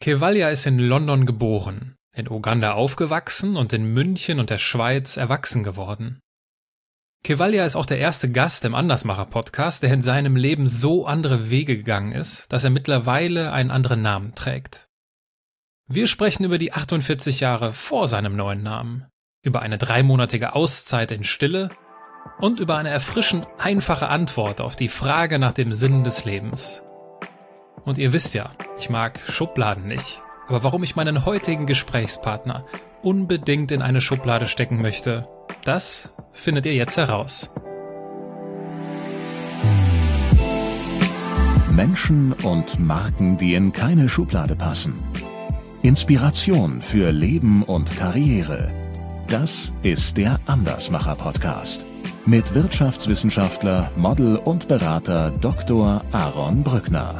Kevvalya ist in London geboren, in Uganda aufgewachsen und in München und der Schweiz erwachsen geworden. Kevvalya ist auch der erste Gast im Andersmacher-Podcast, der in seinem Leben so andere Wege gegangen ist, dass er mittlerweile einen anderen Namen trägt. Wir sprechen über die 48 Jahre vor seinem neuen Namen, über eine 3-monatige Auszeit in Stille und über eine erfrischend einfache Antwort auf die Frage nach dem Sinn des Lebens. Und ihr wisst ja, ich mag Schubladen nicht, aber warum ich meinen heutigen Gesprächspartner unbedingt in eine Schublade stecken möchte, das findet ihr jetzt heraus. Menschen und Marken, die in keine Schublade passen. Inspiration für Leben und Karriere. Das ist der Andersmacher-Podcast mit Wirtschaftswissenschaftler, Model und Berater Dr. Aaron Brückner.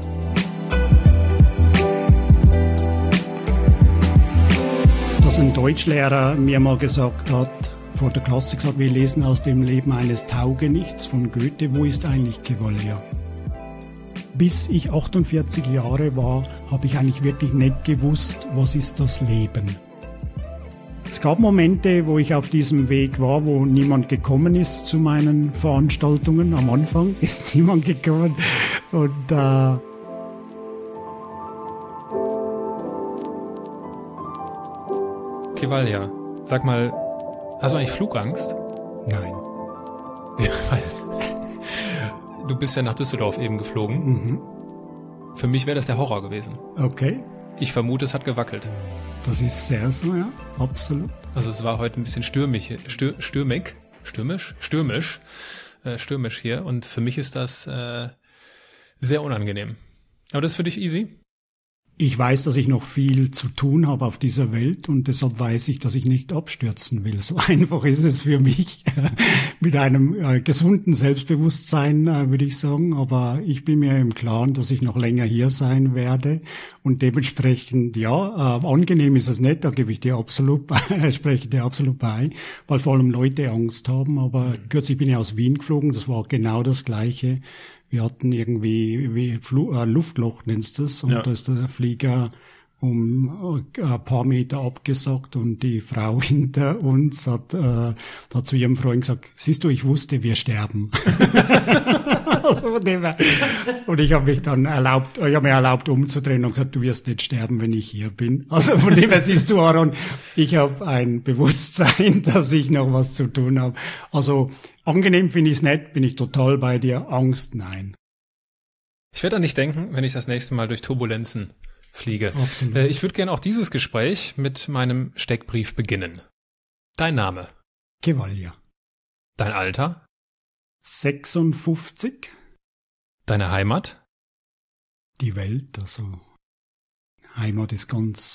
Dass ein Deutschlehrer mir mal gesagt hat, vor der Klasse gesagt, wir lesen aus dem Leben eines Taugenichts von Goethe, wo ist eigentlich Kevvalya? Bis ich 48 Jahre war, habe ich eigentlich wirklich nicht gewusst, was ist das Leben. Es gab Momente, wo ich auf diesem Weg war, wo niemand gekommen ist zu meinen Veranstaltungen. Am Anfang ist niemand gekommen und Kevvalya, sag mal, hast du eigentlich Flugangst? Nein. Weil du bist ja nach Düsseldorf eben geflogen. Mhm. Für mich wäre das der Horror gewesen. Okay. Ich vermute, es hat gewackelt. Das ist sehr so, ja, absolut. Also es war heute ein bisschen stürmisch hier und für mich ist das sehr unangenehm. Aber das ist für dich easy? Ich weiß, dass ich noch viel zu tun habe auf dieser Welt und deshalb weiß ich, dass ich nicht abstürzen will. So einfach ist es für mich mit einem gesunden Selbstbewusstsein, würde ich sagen. Aber ich bin mir im Klaren, dass ich noch länger hier sein werde und dementsprechend, ja, angenehm ist es nicht, da gebe ich dir absolut, spreche dir absolut bei, weil vor allem Leute Angst haben. Aber kürzlich bin ich aus Wien geflogen, das war genau das Gleiche. Wir hatten irgendwie Luftloch, nennst du das, und da ist der Flieger um ein paar Meter abgesackt und die Frau hinter uns hat zu ihrem Freund gesagt, siehst du, ich wusste, wir sterben. Also und ich habe mir erlaubt umzudrehen und gesagt, du wirst nicht sterben, wenn ich hier bin. Also von dem her siehst du, Aaron, ich habe ein Bewusstsein, dass ich noch was zu tun habe. Also angenehm finde ich es nicht, bin ich total bei dir. Angst, nein. Ich werde an dich denken, wenn ich das nächste Mal durch Turbulenzen fliege. Absolut. Ich würde gerne auch dieses Gespräch mit meinem Steckbrief beginnen. Dein Name? Kevvalya. Dein Alter? 56. Deine Heimat? Die Welt, also Heimat ist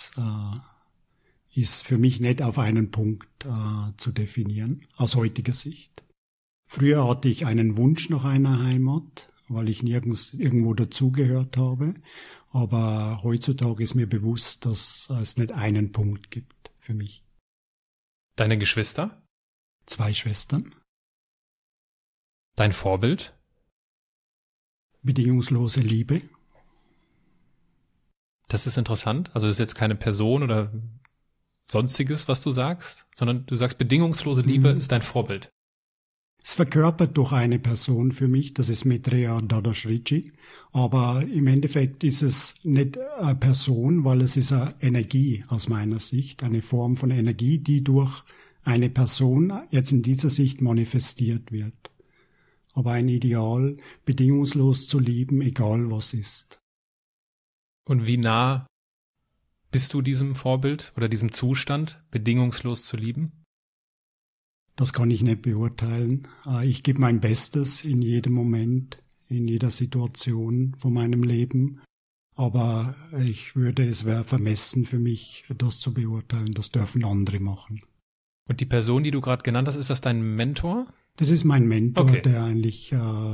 ist für mich nicht auf einen Punkt zu definieren, aus heutiger Sicht. Früher hatte ich einen Wunsch nach einer Heimat, weil ich nirgends irgendwo dazugehört habe. Aber heutzutage ist mir bewusst, dass es nicht einen Punkt gibt für mich. Deine Geschwister? 2 Schwestern. Dein Vorbild? Bedingungslose Liebe. Das ist interessant. Also das ist jetzt keine Person oder Sonstiges, was du sagst, sondern du sagst, bedingungslose Liebe ist dein Vorbild. Es verkörpert durch eine Person für mich, das ist Maitreya Dadashrichi, aber im Endeffekt ist es nicht eine Person, weil es ist eine Energie aus meiner Sicht, eine Form von Energie, die durch eine Person jetzt in dieser Sicht manifestiert wird. Aber ein Ideal, bedingungslos zu lieben, egal was ist. Und wie nah bist du diesem Vorbild oder diesem Zustand, bedingungslos zu lieben? Das kann ich nicht beurteilen. Ich gebe mein Bestes in jedem Moment, in jeder Situation von meinem Leben. Aber es wäre vermessen für mich, das zu beurteilen. Das dürfen andere machen. Und die Person, die du gerade genannt hast, ist das dein Mentor? Das ist mein Mentor, okay, der eigentlich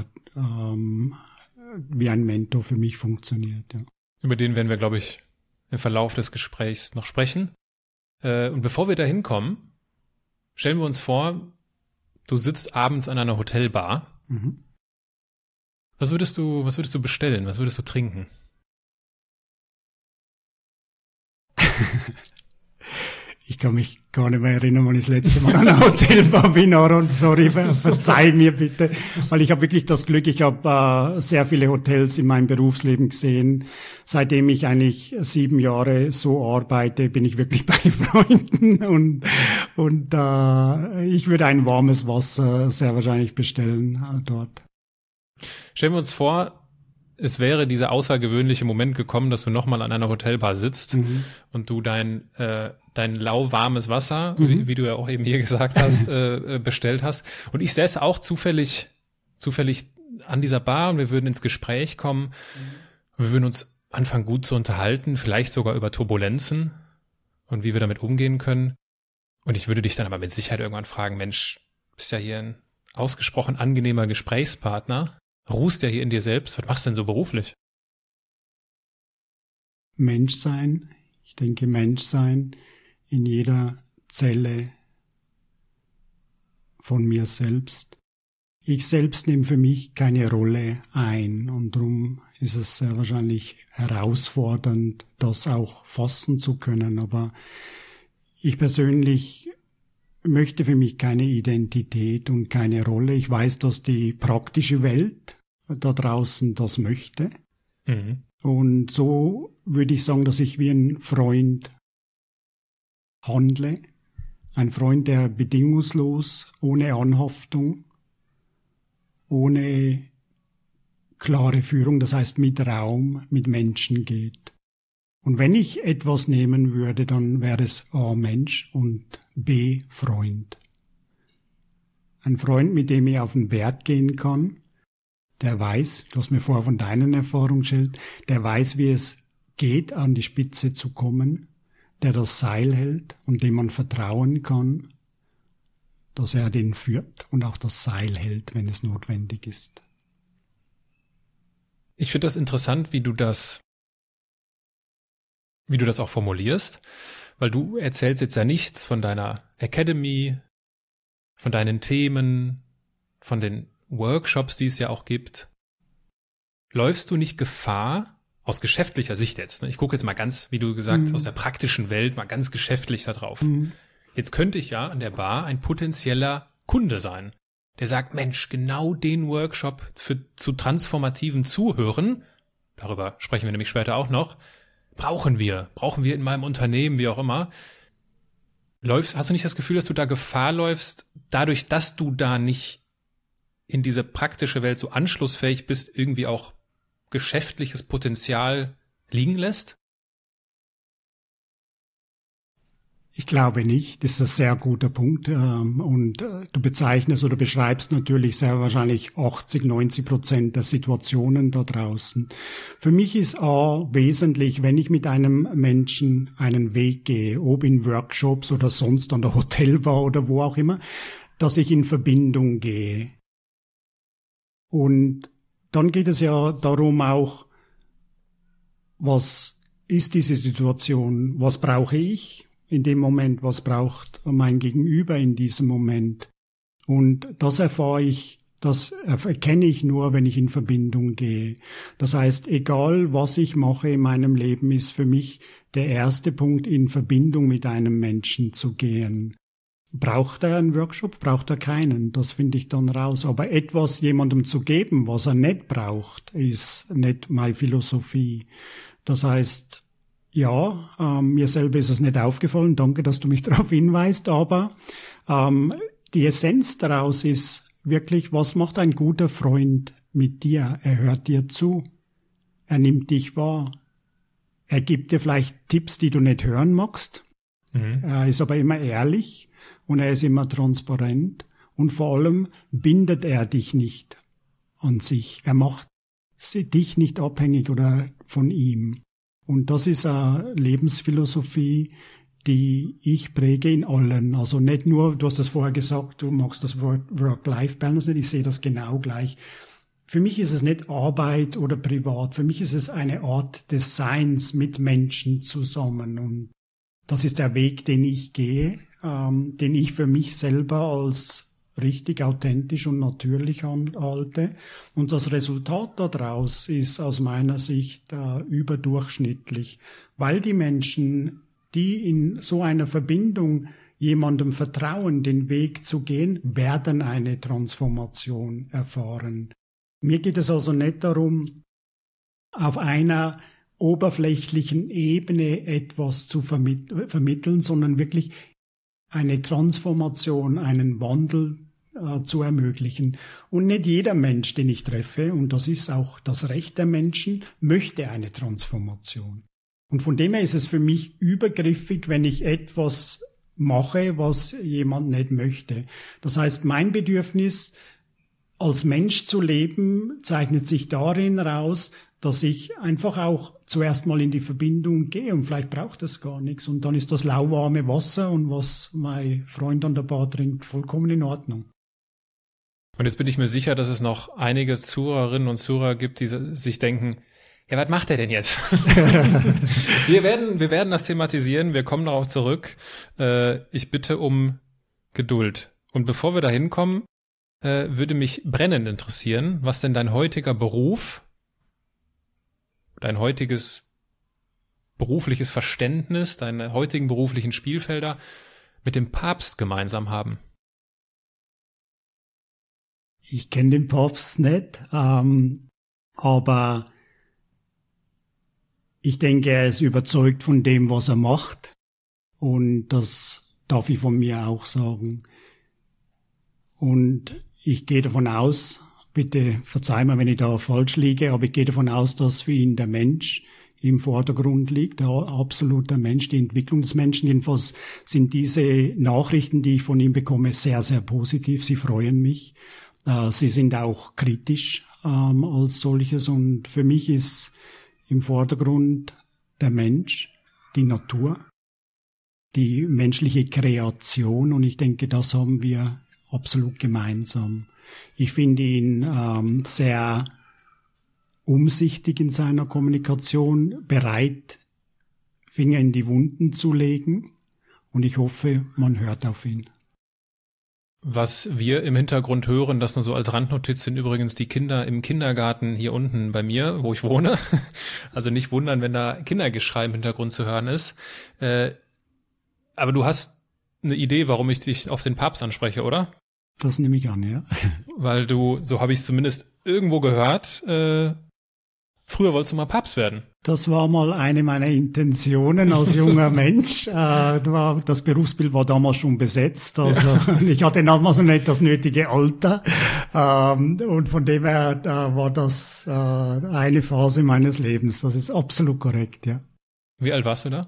wie ein Mentor für mich funktioniert. Ja. Über den werden wir, glaube ich, im Verlauf des Gesprächs noch sprechen. Und bevor wir da hinkommen, stellen wir uns vor, du sitzt abends an einer Hotelbar. Mhm. Was würdest du bestellen? Was würdest du trinken? Ich kann mich gar nicht mehr erinnern, wann ich das letzte Mal an einem Hotel war, und sorry, verzeih mir bitte, weil ich habe wirklich das Glück, ich habe sehr viele Hotels in meinem Berufsleben gesehen. Seitdem ich eigentlich 7 Jahre so arbeite, bin ich wirklich bei Freunden und ich würde ein warmes Wasser sehr wahrscheinlich bestellen dort. Stellen wir uns vor, es wäre dieser außergewöhnliche Moment gekommen, dass du nochmal an einer Hotelbar sitzt und du dein lauwarmes Wasser, wie du ja auch eben hier gesagt hast, bestellt hast. Und ich säße auch zufällig an dieser Bar und wir würden ins Gespräch kommen. Wir würden uns anfangen gut zu unterhalten, vielleicht sogar über Turbulenzen und wie wir damit umgehen können. Und ich würde dich dann aber mit Sicherheit irgendwann fragen, Mensch, bist ja hier ein ausgesprochen angenehmer Gesprächspartner. Ruhst ja hier in dir selbst. Was machst du denn so beruflich? Menschsein. Ich denke, Menschsein in jeder Zelle von mir selbst. Ich selbst nehme für mich keine Rolle ein und darum ist es sehr wahrscheinlich herausfordernd, das auch fassen zu können. Aber ich persönlich möchte für mich keine Identität und keine Rolle. Ich weiß, dass die praktische Welt da draußen das möchte. Und so würde ich sagen, dass ich wie ein Freund handle. Ein Freund, der bedingungslos, ohne Anhaftung, ohne klare Führung, das heißt mit Raum, mit Menschen geht. Und wenn ich etwas nehmen würde, dann wäre es A, Mensch und B, Freund. Ein Freund, mit dem ich auf den Berg gehen kann, der weiß, du hast mir vorher von deinen Erfahrungen erzählt, der weiß, wie es geht, an die Spitze zu kommen, der das Seil hält und dem man vertrauen kann, dass er den führt und auch das Seil hält, wenn es notwendig ist. Ich finde das interessant, wie du das auch formulierst, weil du erzählst jetzt ja nichts von deiner Academy, von deinen Themen, von den Workshops, die es ja auch gibt. Läufst du nicht Gefahr, aus geschäftlicher Sicht jetzt, ne? Ich gucke jetzt mal ganz, wie du gesagt hast, aus der praktischen Welt, mal ganz geschäftlich da drauf. Jetzt könnte ich ja an der Bar ein potenzieller Kunde sein, der sagt, Mensch, genau den Workshop zu transformativem Zuhören, darüber sprechen wir nämlich später auch noch, brauchen wir in meinem Unternehmen, wie auch immer. Hast du nicht das Gefühl, dass du da Gefahr läufst, dadurch, dass du da nicht in diese praktische Welt so anschlussfähig bist, irgendwie auch geschäftliches Potenzial liegen lässt? Ich glaube nicht, das ist ein sehr guter Punkt. Und du bezeichnest oder beschreibst natürlich sehr wahrscheinlich 80-90% der Situationen da draußen. Für mich ist A wesentlich, wenn ich mit einem Menschen einen Weg gehe, ob in Workshops oder sonst an der Hotelbar oder wo auch immer, dass ich in Verbindung gehe. Und dann geht es ja darum auch, was ist diese Situation, was brauche ich in dem Moment, was braucht mein Gegenüber in diesem Moment. Und das erkenne ich nur, wenn ich in Verbindung gehe. Das heißt, egal was ich mache in meinem Leben, ist für mich der erste Punkt, in Verbindung mit einem Menschen zu gehen. Braucht er einen Workshop? Braucht er keinen? Das finde ich dann raus. Aber etwas jemandem zu geben, was er nicht braucht, ist nicht meine Philosophie. Das heißt, ja, mir selber ist es nicht aufgefallen. Danke, dass du mich darauf hinweist. Aber die Essenz daraus ist wirklich, was macht ein guter Freund mit dir? Er hört dir zu. Er nimmt dich wahr. Er gibt dir vielleicht Tipps, die du nicht hören magst. Er ist aber immer ehrlich. Und er ist immer transparent und vor allem bindet er dich nicht an sich. Er macht dich nicht abhängig oder von ihm. Und das ist eine Lebensphilosophie, die ich präge in allen. Also nicht nur, du hast das vorher gesagt, du magst das Wort Work-Life-Balance nicht, ich sehe das genau gleich. Für mich ist es nicht Arbeit oder privat, für mich ist es eine Art des Seins mit Menschen zusammen. Und das ist der Weg, den ich gehe, den ich für mich selber als richtig authentisch und natürlich halte. Und das Resultat daraus ist aus meiner Sicht überdurchschnittlich, weil die Menschen, die in so einer Verbindung jemandem vertrauen, den Weg zu gehen, werden eine Transformation erfahren. Mir geht es also nicht darum, auf einer oberflächlichen Ebene etwas zu vermitteln, sondern wirklich eine Transformation, einen Wandel zu ermöglichen. Und nicht jeder Mensch, den ich treffe, und das ist auch das Recht der Menschen, möchte eine Transformation. Und von dem her ist es für mich übergriffig, wenn ich etwas mache, was jemand nicht möchte. Das heißt, mein Bedürfnis, als Mensch zu leben, zeichnet sich darin raus, dass ich einfach auch zuerst mal in die Verbindung gehe und vielleicht braucht es gar nichts. Und dann ist das lauwarme Wasser und was mein Freund an der Bar trinkt, vollkommen in Ordnung. Und jetzt bin ich mir sicher, dass es noch einige Zuhörerinnen und Zuhörer gibt, die sich denken, ja, was macht er denn jetzt? Wir werden das thematisieren, wir kommen darauf zurück. Ich bitte um Geduld. Und bevor wir da hinkommen, würde mich brennend interessieren, was denn dein heutiger Beruf, dein heutiges berufliches Verständnis, deine heutigen beruflichen Spielfelder mit dem Papst gemeinsam haben. Ich kenne den Papst nicht, aber ich denke, er ist überzeugt von dem, was er macht. Und das darf ich von mir auch sagen. Und ich gehe davon aus, bitte verzeih mir, wenn ich da falsch liege, aber ich gehe davon aus, dass für ihn der Mensch im Vordergrund liegt, absolut der Mensch, die Entwicklung des Menschen. Jedenfalls sind diese Nachrichten, die ich von ihm bekomme, sehr, sehr positiv. Sie freuen mich. Sie sind auch kritisch als solches. Und für mich ist im Vordergrund der Mensch, die Natur, die menschliche Kreation. Und ich denke, das haben wir absolut gemeinsam. Ich finde ihn sehr umsichtig in seiner Kommunikation, bereit, Finger in die Wunden zu legen. Und ich hoffe, man hört auf ihn. Was wir im Hintergrund hören, das nur so als Randnotiz, sind übrigens die Kinder im Kindergarten hier unten bei mir, wo ich wohne. Also nicht wundern, wenn da Kindergeschrei im Hintergrund zu hören ist. Aber du hast eine Idee, warum ich dich auf den Papst anspreche, oder? Das nehme ich an, ja. Weil du, so habe ich es zumindest irgendwo gehört, früher wolltest du mal Papst werden. Das war mal eine meiner Intentionen als junger Mensch. Das Berufsbild war damals schon besetzt. Also ich hatte damals noch nicht das nötige Alter. Und von dem her war das eine Phase meines Lebens. Das ist absolut korrekt, ja. Wie alt warst du da?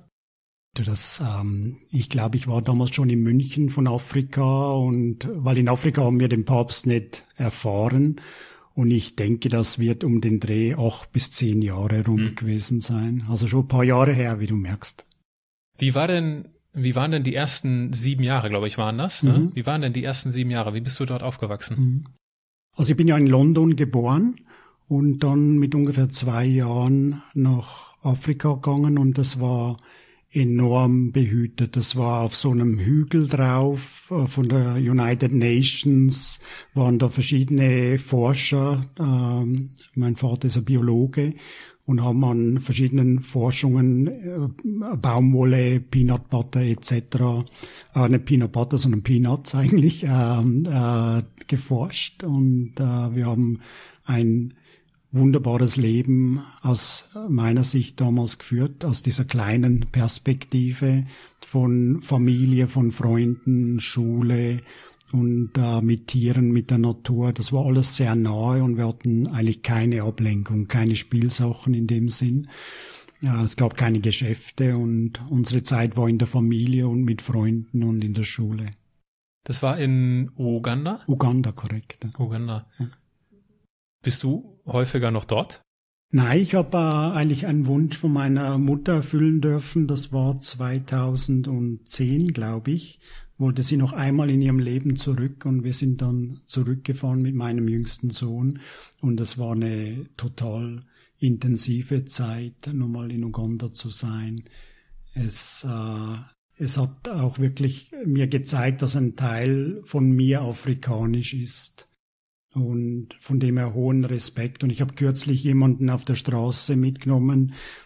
Ich glaube, ich war damals schon in München von Afrika, und weil in Afrika haben wir den Papst nicht erfahren. Und ich denke, das wird um den Dreh 8 bis 10 Jahre rum gewesen sein. Also schon ein paar Jahre her, wie du merkst. Wie waren denn die ersten 7 Jahre, glaube ich, waren das? Ne? Wie waren denn die ersten 7 Jahre? Wie bist du dort aufgewachsen? Also ich bin ja in London geboren und dann mit ungefähr 2 Jahren nach Afrika gegangen, und das war enorm behütet. Das war auf so einem Hügel drauf, von der United Nations waren da verschiedene Forscher. Mein Vater ist ein Biologe und haben an verschiedenen Forschungen Baumwolle, Peanut Butter etc., nicht Peanut Butter, sondern Peanuts eigentlich, geforscht. Und wir haben ein wunderbares Leben aus meiner Sicht damals geführt, aus dieser kleinen Perspektive von Familie, von Freunden, Schule und mit Tieren, mit der Natur. Das war alles sehr nahe, und wir hatten eigentlich keine Ablenkung, keine Spielsachen in dem Sinn. Ja, es gab keine Geschäfte, und unsere Zeit war in der Familie und mit Freunden und in der Schule. Das war in Uganda? Uganda, korrekt. Ja. Uganda. Ja. Bist du häufiger noch dort? Nein, ich habe eigentlich einen Wunsch von meiner Mutter erfüllen dürfen. Das war 2010, glaube ich. Wollte sie noch einmal in ihrem Leben zurück, und wir sind dann zurückgefahren mit meinem jüngsten Sohn. Und es war eine total intensive Zeit, nochmal in Uganda zu sein. Es hat auch wirklich mir gezeigt, dass ein Teil von mir afrikanisch ist. Und von dem her hohen Respekt. Und ich habe kürzlich jemanden auf der Straße mitgenommen,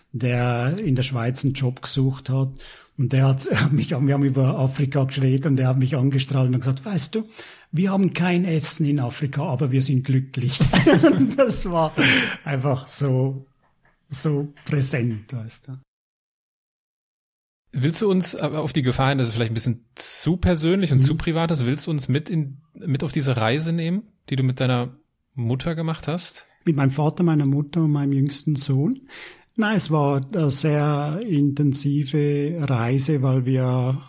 der in der Schweiz einen Job gesucht hat. Und wir haben über Afrika geredet und er hat mich angestrahlt und gesagt, weißt du, wir haben kein Essen in Afrika, aber wir sind glücklich. Das war einfach so präsent, weißt du. Willst du uns auf die Gefahr hin, dass es vielleicht ein bisschen zu persönlich und zu privat ist, willst du uns mit auf diese Reise nehmen, die du mit deiner Mutter gemacht hast? Mit meinem Vater, meiner Mutter und meinem jüngsten Sohn. Nein, es war eine sehr intensive Reise, weil wir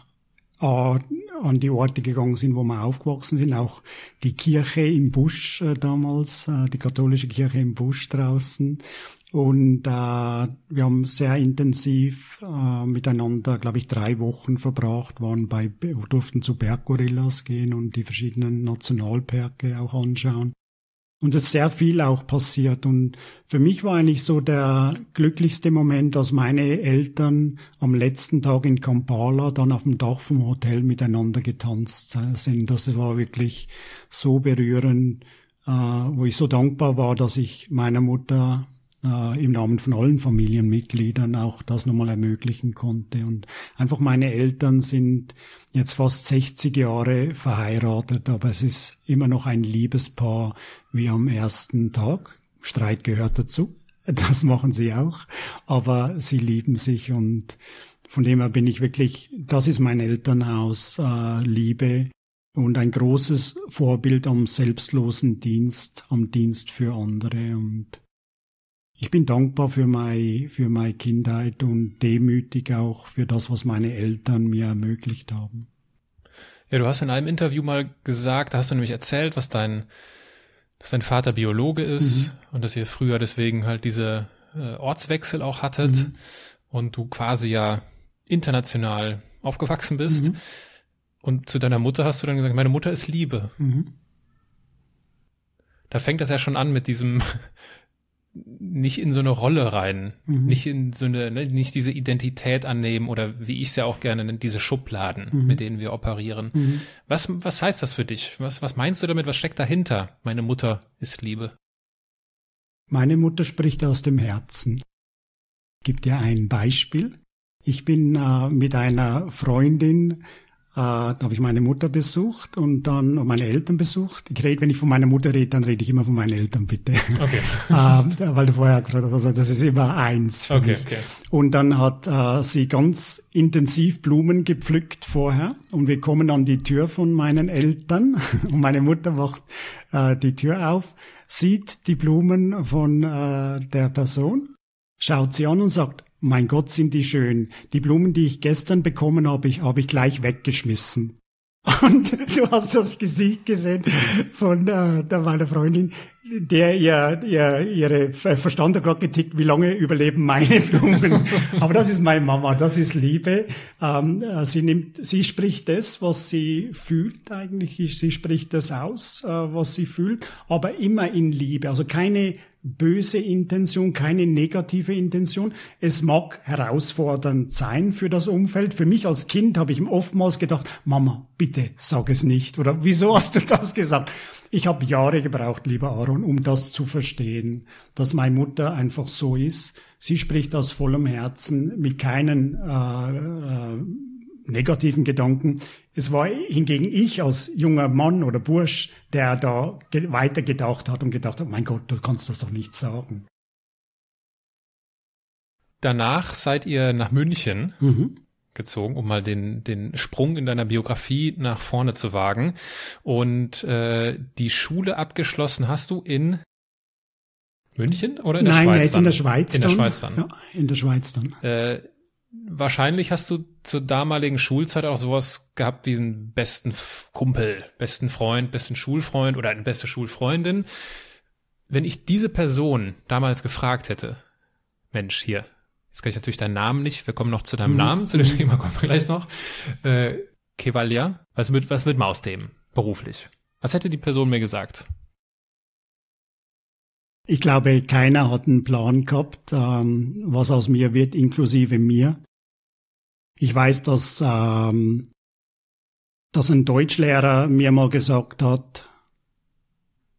an die Orte gegangen sind, wo wir aufgewachsen sind. Auch die Kirche im Busch damals, die katholische Kirche im Busch draußen. Und wir haben sehr intensiv miteinander, glaube ich, 3 Wochen verbracht, durften zu Berggorillas gehen und die verschiedenen Nationalparke auch anschauen. Und es ist sehr viel auch passiert. Und für mich war eigentlich so der glücklichste Moment, als meine Eltern am letzten Tag in Kampala dann auf dem Dach vom Hotel miteinander getanzt sind. Das war wirklich so berührend, wo ich so dankbar war, dass ich meiner Mutter im Namen von allen Familienmitgliedern auch das nochmal ermöglichen konnte. Und einfach meine Eltern sind jetzt fast 60 Jahre verheiratet, aber es ist immer noch ein Liebespaar wie am ersten Tag. Streit gehört dazu, das machen sie auch, aber sie lieben sich und von dem her bin ich wirklich, das ist mein Elternhaus, Liebe und ein großes Vorbild am selbstlosen Dienst, am Dienst für andere und ich bin dankbar für meine Kindheit und demütig auch für das, was meine Eltern mir ermöglicht haben. Ja, du hast in einem Interview mal gesagt, da hast du nämlich erzählt, dass dein Vater Biologe ist und dass ihr früher deswegen halt diese Ortswechsel auch hattet und du quasi ja international aufgewachsen bist. Und zu deiner Mutter hast du dann gesagt, meine Mutter ist Liebe. Da fängt das ja schon an mit diesem nicht in so eine Rolle rein, nicht in so eine, nicht diese Identität annehmen oder wie ich es ja auch gerne nenne, diese Schubladen, mit denen wir operieren. Was heißt das für dich? Was meinst du damit? Was steckt dahinter? Meine Mutter ist Liebe. Meine Mutter spricht aus dem Herzen. Ich gebe dir ein Beispiel. Ich bin mit einer Freundin, da habe ich meine Mutter besucht und dann meine Eltern besucht. Wenn ich von meiner Mutter rede, dann rede ich immer von meinen Eltern, bitte. Okay. Weil du vorher gefragt hast, also das ist immer eins für mich. Okay. Und dann hat sie ganz intensiv Blumen gepflückt vorher und wir kommen an die Tür von meinen Eltern und meine Mutter macht die Tür auf, sieht die Blumen von der Person, schaut sie an und sagt, mein Gott, sind die schön. Die Blumen, die ich gestern bekommen habe, habe ich gleich weggeschmissen. Und du hast das Gesicht gesehen von meiner Freundin, der ihre Verstand hat gerade getickt, wie lange überleben meine Blumen. Aber das ist meine Mama, das ist Liebe. Sie spricht das, was sie fühlt eigentlich. Sie spricht das aus, was sie fühlt, aber immer in Liebe. Also keine böse Intention, keine negative Intention. Es mag herausfordernd sein für das Umfeld. Für mich als Kind habe ich oftmals gedacht, Mama, bitte sag es nicht. Oder wieso hast du das gesagt? Ich habe Jahre gebraucht, lieber Aaron, um das zu verstehen, dass meine Mutter einfach so ist. Sie spricht aus vollem Herzen, mit keinen negativen Gedanken. Es war hingegen ich als junger Mann oder Bursch, der da weiter gedacht hat und gedacht hat, mein Gott, du kannst das doch nicht sagen. Danach seid ihr nach München gezogen, um mal den Sprung in deiner Biografie nach vorne zu wagen. Und die Schule abgeschlossen hast du in München oder in der Schweiz? Nein, in der Schweiz. In der Schweiz dann. Ja, in der Schweiz dann. Wahrscheinlich hast du zur damaligen Schulzeit auch sowas gehabt wie einen besten Kumpel, besten Freund, besten Schulfreund oder eine beste Schulfreundin. Wenn ich diese Person damals gefragt hätte, Mensch, hier, jetzt kann ich natürlich deinen Namen nicht, wir kommen noch zu deinem Namen, zu dem Thema kommen wir gleich noch. Kevalia, was wird man aus dem beruflich? Was hätte die Person mir gesagt? Ich glaube, keiner hat einen Plan gehabt, was aus mir wird, inklusive mir. Ich weiß, dass ein Deutschlehrer mir mal gesagt hat,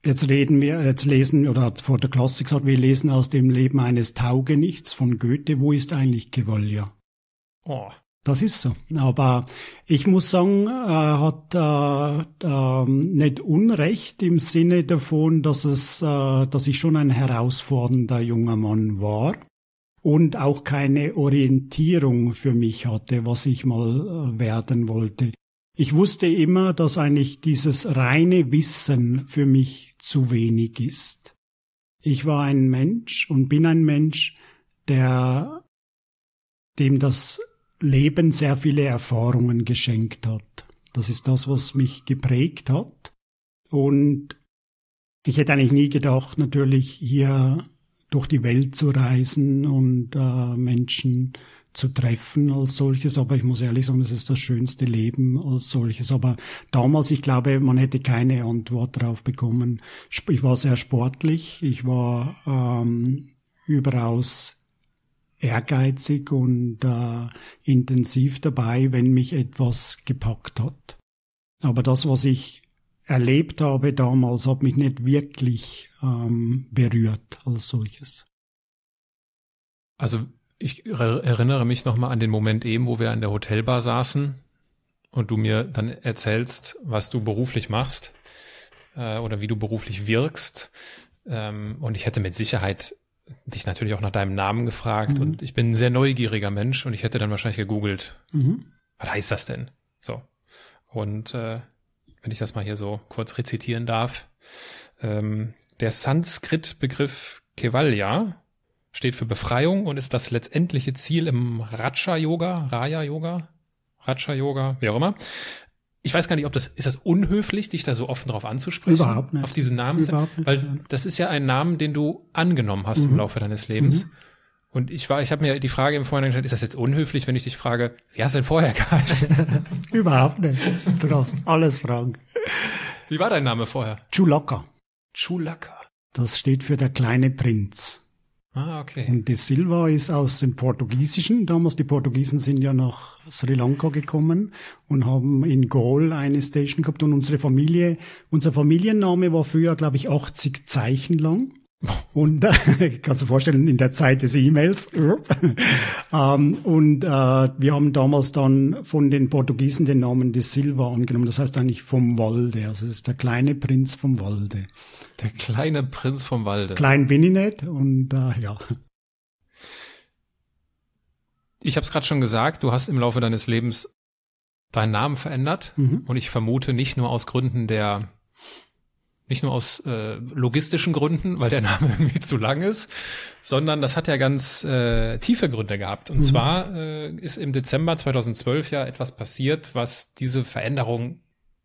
Jetzt lesen, oder vor der Klasse gesagt, wir lesen aus dem Leben eines Taugenichts von Goethe. Wo ist eigentlich Gevalia? Oh. Das ist so. Aber ich muss sagen, er hat nicht Unrecht im Sinne davon, dass ich schon ein herausfordernder junger Mann war und auch keine Orientierung für mich hatte, was ich mal werden wollte. Ich wusste immer, dass eigentlich dieses reine Wissen für mich zu wenig ist. Ich war ein Mensch und bin ein Mensch, dem das Leben sehr viele Erfahrungen geschenkt hat. Das ist das, was mich geprägt hat. Und ich hätte eigentlich nie gedacht, natürlich hier durch die Welt zu reisen und Menschen zu treffen als solches, aber ich muss ehrlich sagen, das ist das schönste Leben als solches. Aber damals, ich glaube, man hätte keine Antwort darauf bekommen. Ich war sehr sportlich, ich war überaus ehrgeizig und intensiv dabei, wenn mich etwas gepackt hat. Aber das, was ich erlebt habe damals, hat mich nicht wirklich berührt als solches. Also ich erinnere mich nochmal an den Moment eben, wo wir an der Hotelbar saßen und du mir dann erzählst, was du beruflich machst oder wie du beruflich wirkst. Und ich hätte mit Sicherheit dich natürlich auch nach deinem Namen gefragt und ich bin ein sehr neugieriger Mensch und ich hätte dann wahrscheinlich gegoogelt, was heißt das denn? So. Und wenn ich das mal hier so kurz rezitieren darf, der Sanskrit-Begriff Kevalya steht für Befreiung und ist das letztendliche Ziel im Raja-Yoga, wie auch immer. Ich weiß gar nicht, ist das unhöflich, dich da so offen drauf anzusprechen? Überhaupt nicht. Auf diesen Namen? Überhaupt nicht. Weil das ist ja ein Namen, den du angenommen hast im Laufe deines Lebens. Und ich habe mir die Frage im Vorhinein gestellt, ist das jetzt unhöflich, wenn ich dich frage, wie hast du denn vorher geheißen? Überhaupt nicht. Du darfst alles fragen. Wie war dein Name vorher? Chulaka. Chulaka. Das steht für der kleine Prinz. Ah, okay. Und die Silva ist aus dem Portugiesischen. Damals, die Portugiesen sind ja nach Sri Lanka gekommen und haben in Gaul eine Station gehabt. Und unser Familienname war früher, glaube ich, 80 Zeichen lang. Und kannst du dir vorstellen, in der Zeit des E-Mails. Und wir haben damals dann von den Portugiesen den Namen de Silva angenommen. Das heißt eigentlich vom Walde. Also es ist der kleine Prinz vom Walde. Der kleine Prinz vom Walde. Klein bin ich nicht und ja. Ich habe es gerade schon gesagt, du hast im Laufe deines Lebens deinen Namen verändert und ich vermute nicht nur aus logistischen Gründen, weil der Name irgendwie zu lang ist, sondern das hat ja ganz tiefe Gründe gehabt. Und zwar ist im Dezember 2012 ja etwas passiert, was diese Veränderung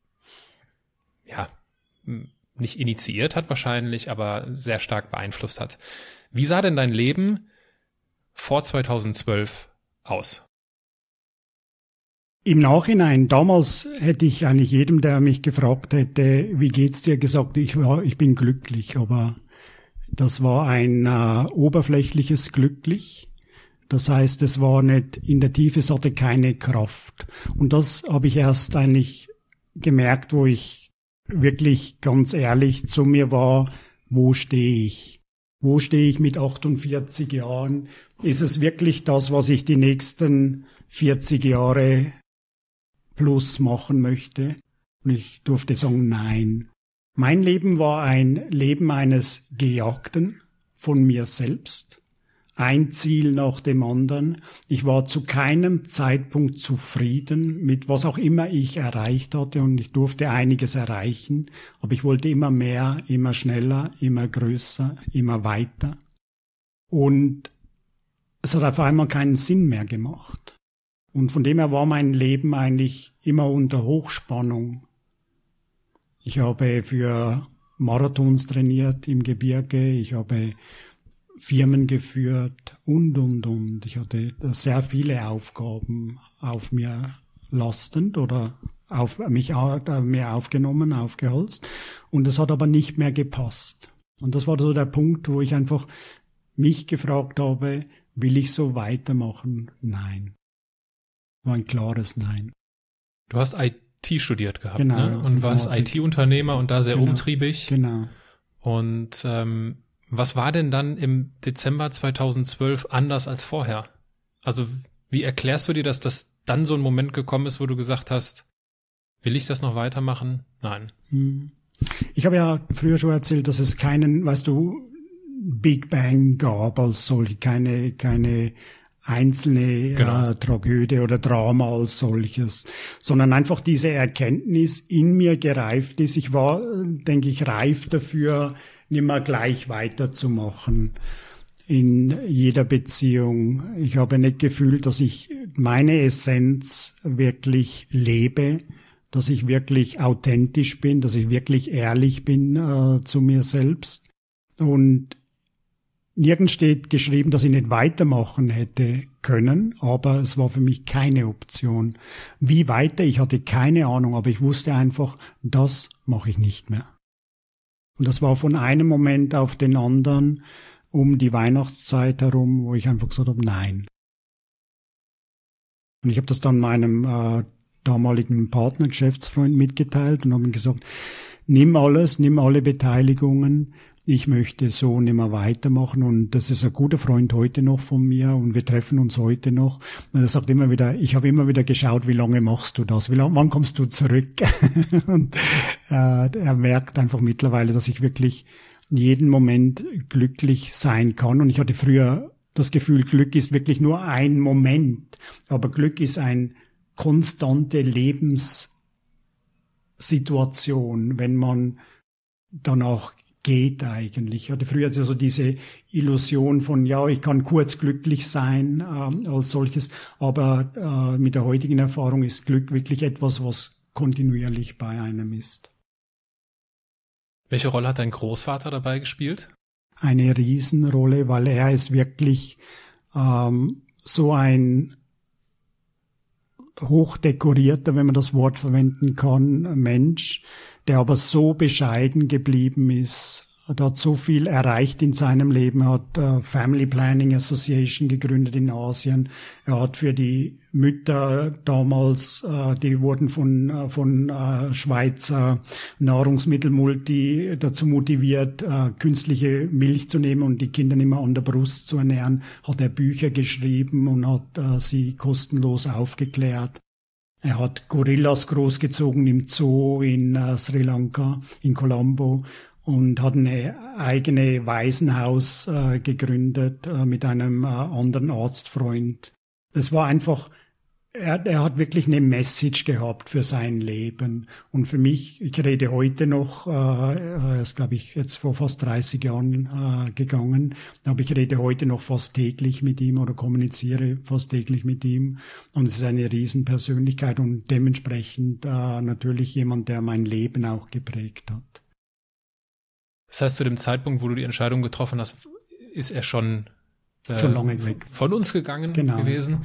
ja nicht initiiert hat wahrscheinlich, aber sehr stark beeinflusst hat. Wie sah denn dein Leben vor 2012 aus? Im Nachhinein, damals hätte ich eigentlich jedem, der mich gefragt hätte, wie geht's dir, gesagt, ich bin glücklich, aber das war ein oberflächliches Glücklich. Das heißt, es war nicht in der Tiefe, es hatte keine Kraft. Und das habe ich erst eigentlich gemerkt, wo ich wirklich ganz ehrlich zu mir war, wo stehe ich? Wo stehe ich mit 48 Jahren? Ist es wirklich das, was ich die nächsten 40 Jahre plus machen möchte? Und ich durfte sagen, nein. Mein Leben war ein Leben eines Gejagten von mir selbst. Ein Ziel nach dem anderen. Ich war zu keinem Zeitpunkt zufrieden mit was auch immer ich erreicht hatte und ich durfte einiges erreichen, aber ich wollte immer mehr, immer schneller, immer größer, immer weiter. Und es hat auf einmal keinen Sinn mehr gemacht. Und von dem her war mein Leben eigentlich immer unter Hochspannung. Ich habe für Marathons trainiert im Gebirge, ich habe Firmen geführt und. Ich hatte sehr viele Aufgaben auf mir lastend oder auf mich mehr aufgenommen, aufgeholzt. Und es hat aber nicht mehr gepasst. Und das war so der Punkt, wo ich einfach mich gefragt habe, will ich so weitermachen? Nein. War ein klares Nein. Du hast IT studiert gehabt, genau, ne? Und warst IT-Unternehmer und da sehr umtriebig. Genau. Und was war denn dann im Dezember 2012 anders als vorher? Also wie erklärst du dir, dass das dann so ein Moment gekommen ist, wo du gesagt hast, will ich das noch weitermachen? Nein. Ich habe ja früher schon erzählt, dass es keinen, Big Bang gab als solche, keine einzelne Tragödie oder Drama als solches, sondern einfach diese Erkenntnis in mir gereift ist. Ich war, denke ich, reif dafür, nicht mehr gleich weiterzumachen in jeder Beziehung. Ich habe nicht gefühlt, dass ich meine Essenz wirklich lebe, dass ich wirklich authentisch bin, dass ich wirklich ehrlich bin zu mir selbst. Und nirgends steht geschrieben, dass ich nicht weitermachen hätte können, aber es war für mich keine Option. Wie weiter? Ich hatte keine Ahnung, aber ich wusste einfach, das mache ich nicht mehr. Und das war von einem Moment auf den anderen um die Weihnachtszeit herum, wo ich einfach gesagt habe, nein. Und ich habe das dann meinem damaligen Partner, Geschäftsfreund mitgeteilt und habe ihm gesagt, nimm alle Beteiligungen, ich möchte so nicht mehr weitermachen und das ist ein guter Freund heute noch von mir und wir treffen uns heute noch. Und er sagt immer wieder, ich habe immer wieder geschaut, wie lange machst du das, wann kommst du zurück? Und er merkt einfach mittlerweile, dass ich wirklich jeden Moment glücklich sein kann und ich hatte früher das Gefühl, Glück ist wirklich nur ein Moment, aber Glück ist eine konstante Lebenssituation, wenn man danach geht eigentlich. Ich hatte früher also diese Illusion von, ja, ich kann kurz glücklich sein als solches, aber mit der heutigen Erfahrung ist Glück wirklich etwas, was kontinuierlich bei einem ist. Welche Rolle hat dein Großvater dabei gespielt? Eine Riesenrolle, weil er ist wirklich so ein hochdekorierter, wenn man das Wort verwenden kann, Mensch, der aber so bescheiden geblieben ist. Er hat so viel erreicht in seinem Leben. Er hat Family Planning Association gegründet in Asien. Er hat für die Mütter damals, die wurden von Schweizer Nahrungsmittelmulti dazu motiviert, künstliche Milch zu nehmen und die Kinder nicht mehr an der Brust zu ernähren, hat er Bücher geschrieben und hat sie kostenlos aufgeklärt. Er hat Gorillas großgezogen im Zoo in Sri Lanka, in Colombo, und hat eine eigene Waisenhaus gegründet mit einem anderen Arztfreund. Das war einfach, er hat wirklich eine Message gehabt für sein Leben. Und für mich, ich rede heute noch, er ist, glaube ich, jetzt vor fast 30 Jahren gegangen, aber ich rede heute noch fast täglich mit ihm oder kommuniziere fast täglich mit ihm. Und es ist eine Riesenpersönlichkeit und dementsprechend natürlich jemand, der mein Leben auch geprägt hat. Das heißt, zu dem Zeitpunkt, wo du die Entscheidung getroffen hast, ist er schon lange weg. Von uns gegangen gewesen.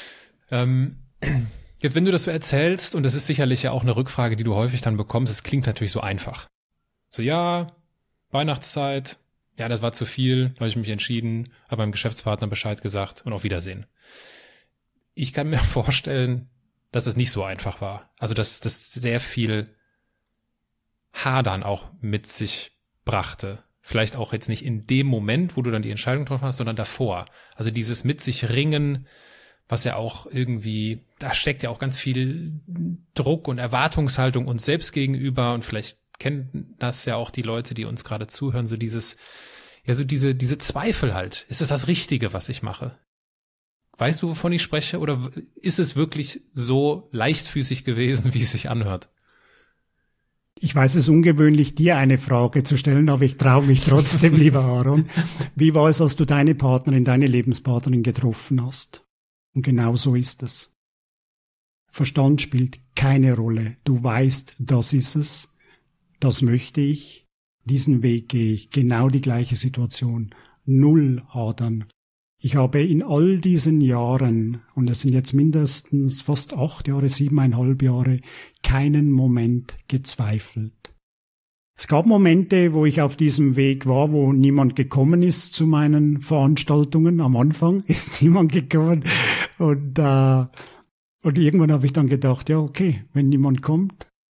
Jetzt, wenn du das so erzählst, und das ist sicherlich ja auch eine Rückfrage, die du häufig dann bekommst, es klingt natürlich so einfach. So, ja, Weihnachtszeit, ja, das war zu viel, da habe ich mich entschieden, habe meinem Geschäftspartner Bescheid gesagt und auf Wiedersehen. Ich kann mir vorstellen, dass es nicht so einfach war. Also, dass das sehr viel Hadern auch mit sich brachte. Vielleicht auch jetzt nicht in dem Moment, wo du dann die Entscheidung getroffen hast, sondern davor. Also dieses mit sich ringen, was ja auch irgendwie, da steckt ja auch ganz viel Druck und Erwartungshaltung uns selbst gegenüber und vielleicht kennen das ja auch die Leute, die uns gerade zuhören, so dieses, ja, so diese Zweifel halt. Ist es das Richtige, was ich mache? Weißt du, wovon ich spreche? Oder ist es wirklich so leichtfüßig gewesen, wie es sich anhört? Ich weiß, es ist ungewöhnlich, dir eine Frage zu stellen, aber ich traue mich trotzdem, lieber Aaron. Wie war es, als du deine Lebenspartnerin getroffen hast? Und genau so ist es. Verstand spielt keine Rolle. Du weißt, das ist es, das möchte ich, diesen Weg gehe ich, genau die gleiche Situation, null hadern. Ich habe in all diesen Jahren, und es sind jetzt mindestens fast 8 Jahre, 7,5 Jahre, keinen Moment gezweifelt. Es gab Momente, wo ich auf diesem Weg war, wo niemand gekommen ist zu meinen Veranstaltungen. Am Anfang ist niemand gekommen. Und irgendwann habe ich dann gedacht, ja okay, wenn niemand kommt,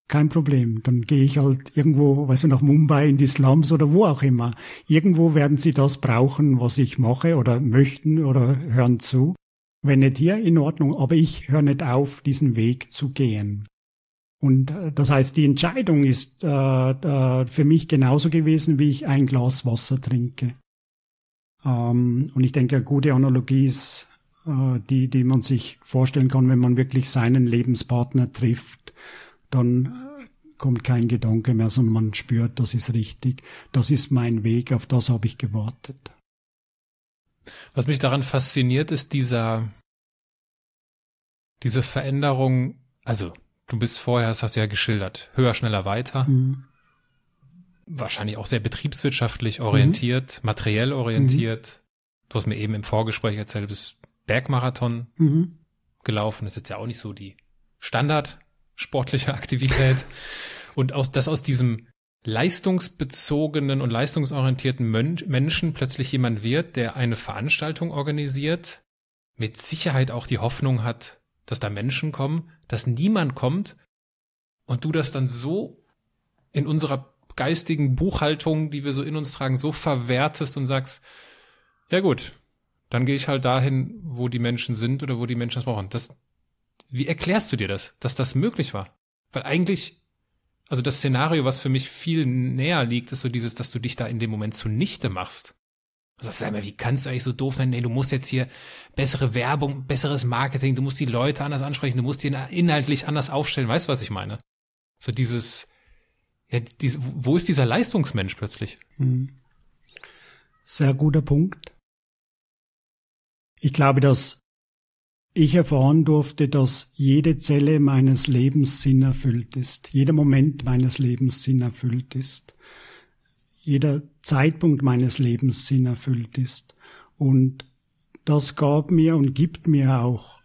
kein Problem. Dann gehe ich halt irgendwo, nach Mumbai in die Slums oder wo auch immer. Irgendwo werden sie das brauchen, was ich mache oder möchten oder hören zu. Wenn nicht hier, in Ordnung, aber ich höre nicht auf, diesen Weg zu gehen. Und das heißt, die Entscheidung ist für mich genauso gewesen, wie ich ein Glas Wasser trinke. Und ich denke, eine gute Analogie ist, die man sich vorstellen kann, wenn man wirklich seinen Lebenspartner trifft, dann kommt kein Gedanke mehr, sondern man spürt, das ist richtig, das ist mein Weg, auf das habe ich gewartet. Was mich daran fasziniert, ist diese Veränderung, also du bist vorher, das hast du ja geschildert, höher, schneller, weiter. Mhm. Wahrscheinlich auch sehr betriebswirtschaftlich orientiert, materiell orientiert. Du hast mir eben im Vorgespräch erzählt, du bist Bergmarathon gelaufen. Das ist jetzt ja auch nicht so die standardsportliche Aktivität. Und aus diesem leistungsbezogenen und leistungsorientierten Menschen plötzlich jemand wird, der eine Veranstaltung organisiert, mit Sicherheit auch die Hoffnung hat, dass da Menschen kommen, dass niemand kommt und du das dann so in unserer geistigen Buchhaltung, die wir so in uns tragen, so verwertest und sagst, ja gut, dann gehe ich halt dahin, wo die Menschen sind oder wo die Menschen das brauchen. Wie erklärst du dir das, dass das möglich war? Weil eigentlich, also das Szenario, was für mich viel näher liegt, ist so dieses, dass du dich da in dem Moment zunichte machst. Das wäre mir, wie kannst du eigentlich so doof sein? Nee, du musst jetzt hier bessere Werbung, besseres Marketing, du musst die Leute anders ansprechen, du musst die inhaltlich anders aufstellen. Weißt du, was ich meine? So wo ist dieser Leistungsmensch plötzlich? Sehr guter Punkt. Ich glaube, dass ich erfahren durfte, dass jede Zelle meines Lebens sinnerfüllt ist. Jeder Moment meines Lebens sinnerfüllt ist. Jeder Zeitpunkt meines Lebens sinnerfüllt ist. Und das gab mir und gibt mir auch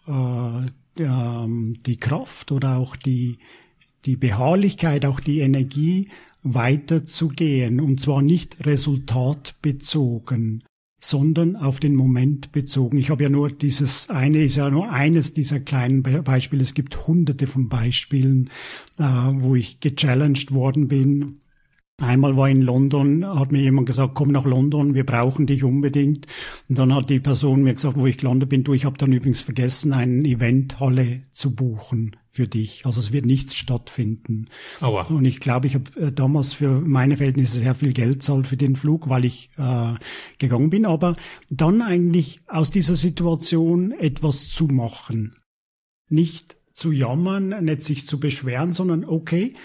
die Kraft oder auch die Beharrlichkeit, auch die Energie, weiterzugehen. Und zwar nicht resultatbezogen, sondern auf den Moment bezogen. Ich habe ja nur ist ja nur eines dieser kleinen Beispiele. Es gibt hunderte von Beispielen, wo ich gechallenged worden bin. Einmal war in London, hat mir jemand gesagt, komm nach London, wir brauchen dich unbedingt. Und dann hat die Person mir gesagt, wo ich gelandet bin, ich habe dann übrigens vergessen, eine Eventhalle zu buchen für dich. Also es wird nichts stattfinden. Aua. Und ich glaube, ich habe damals für meine Verhältnisse sehr viel Geld gezahlt für den Flug, weil ich gegangen bin. Aber dann eigentlich aus dieser Situation etwas zu machen. Nicht zu jammern, nicht sich zu beschweren, sondern okay,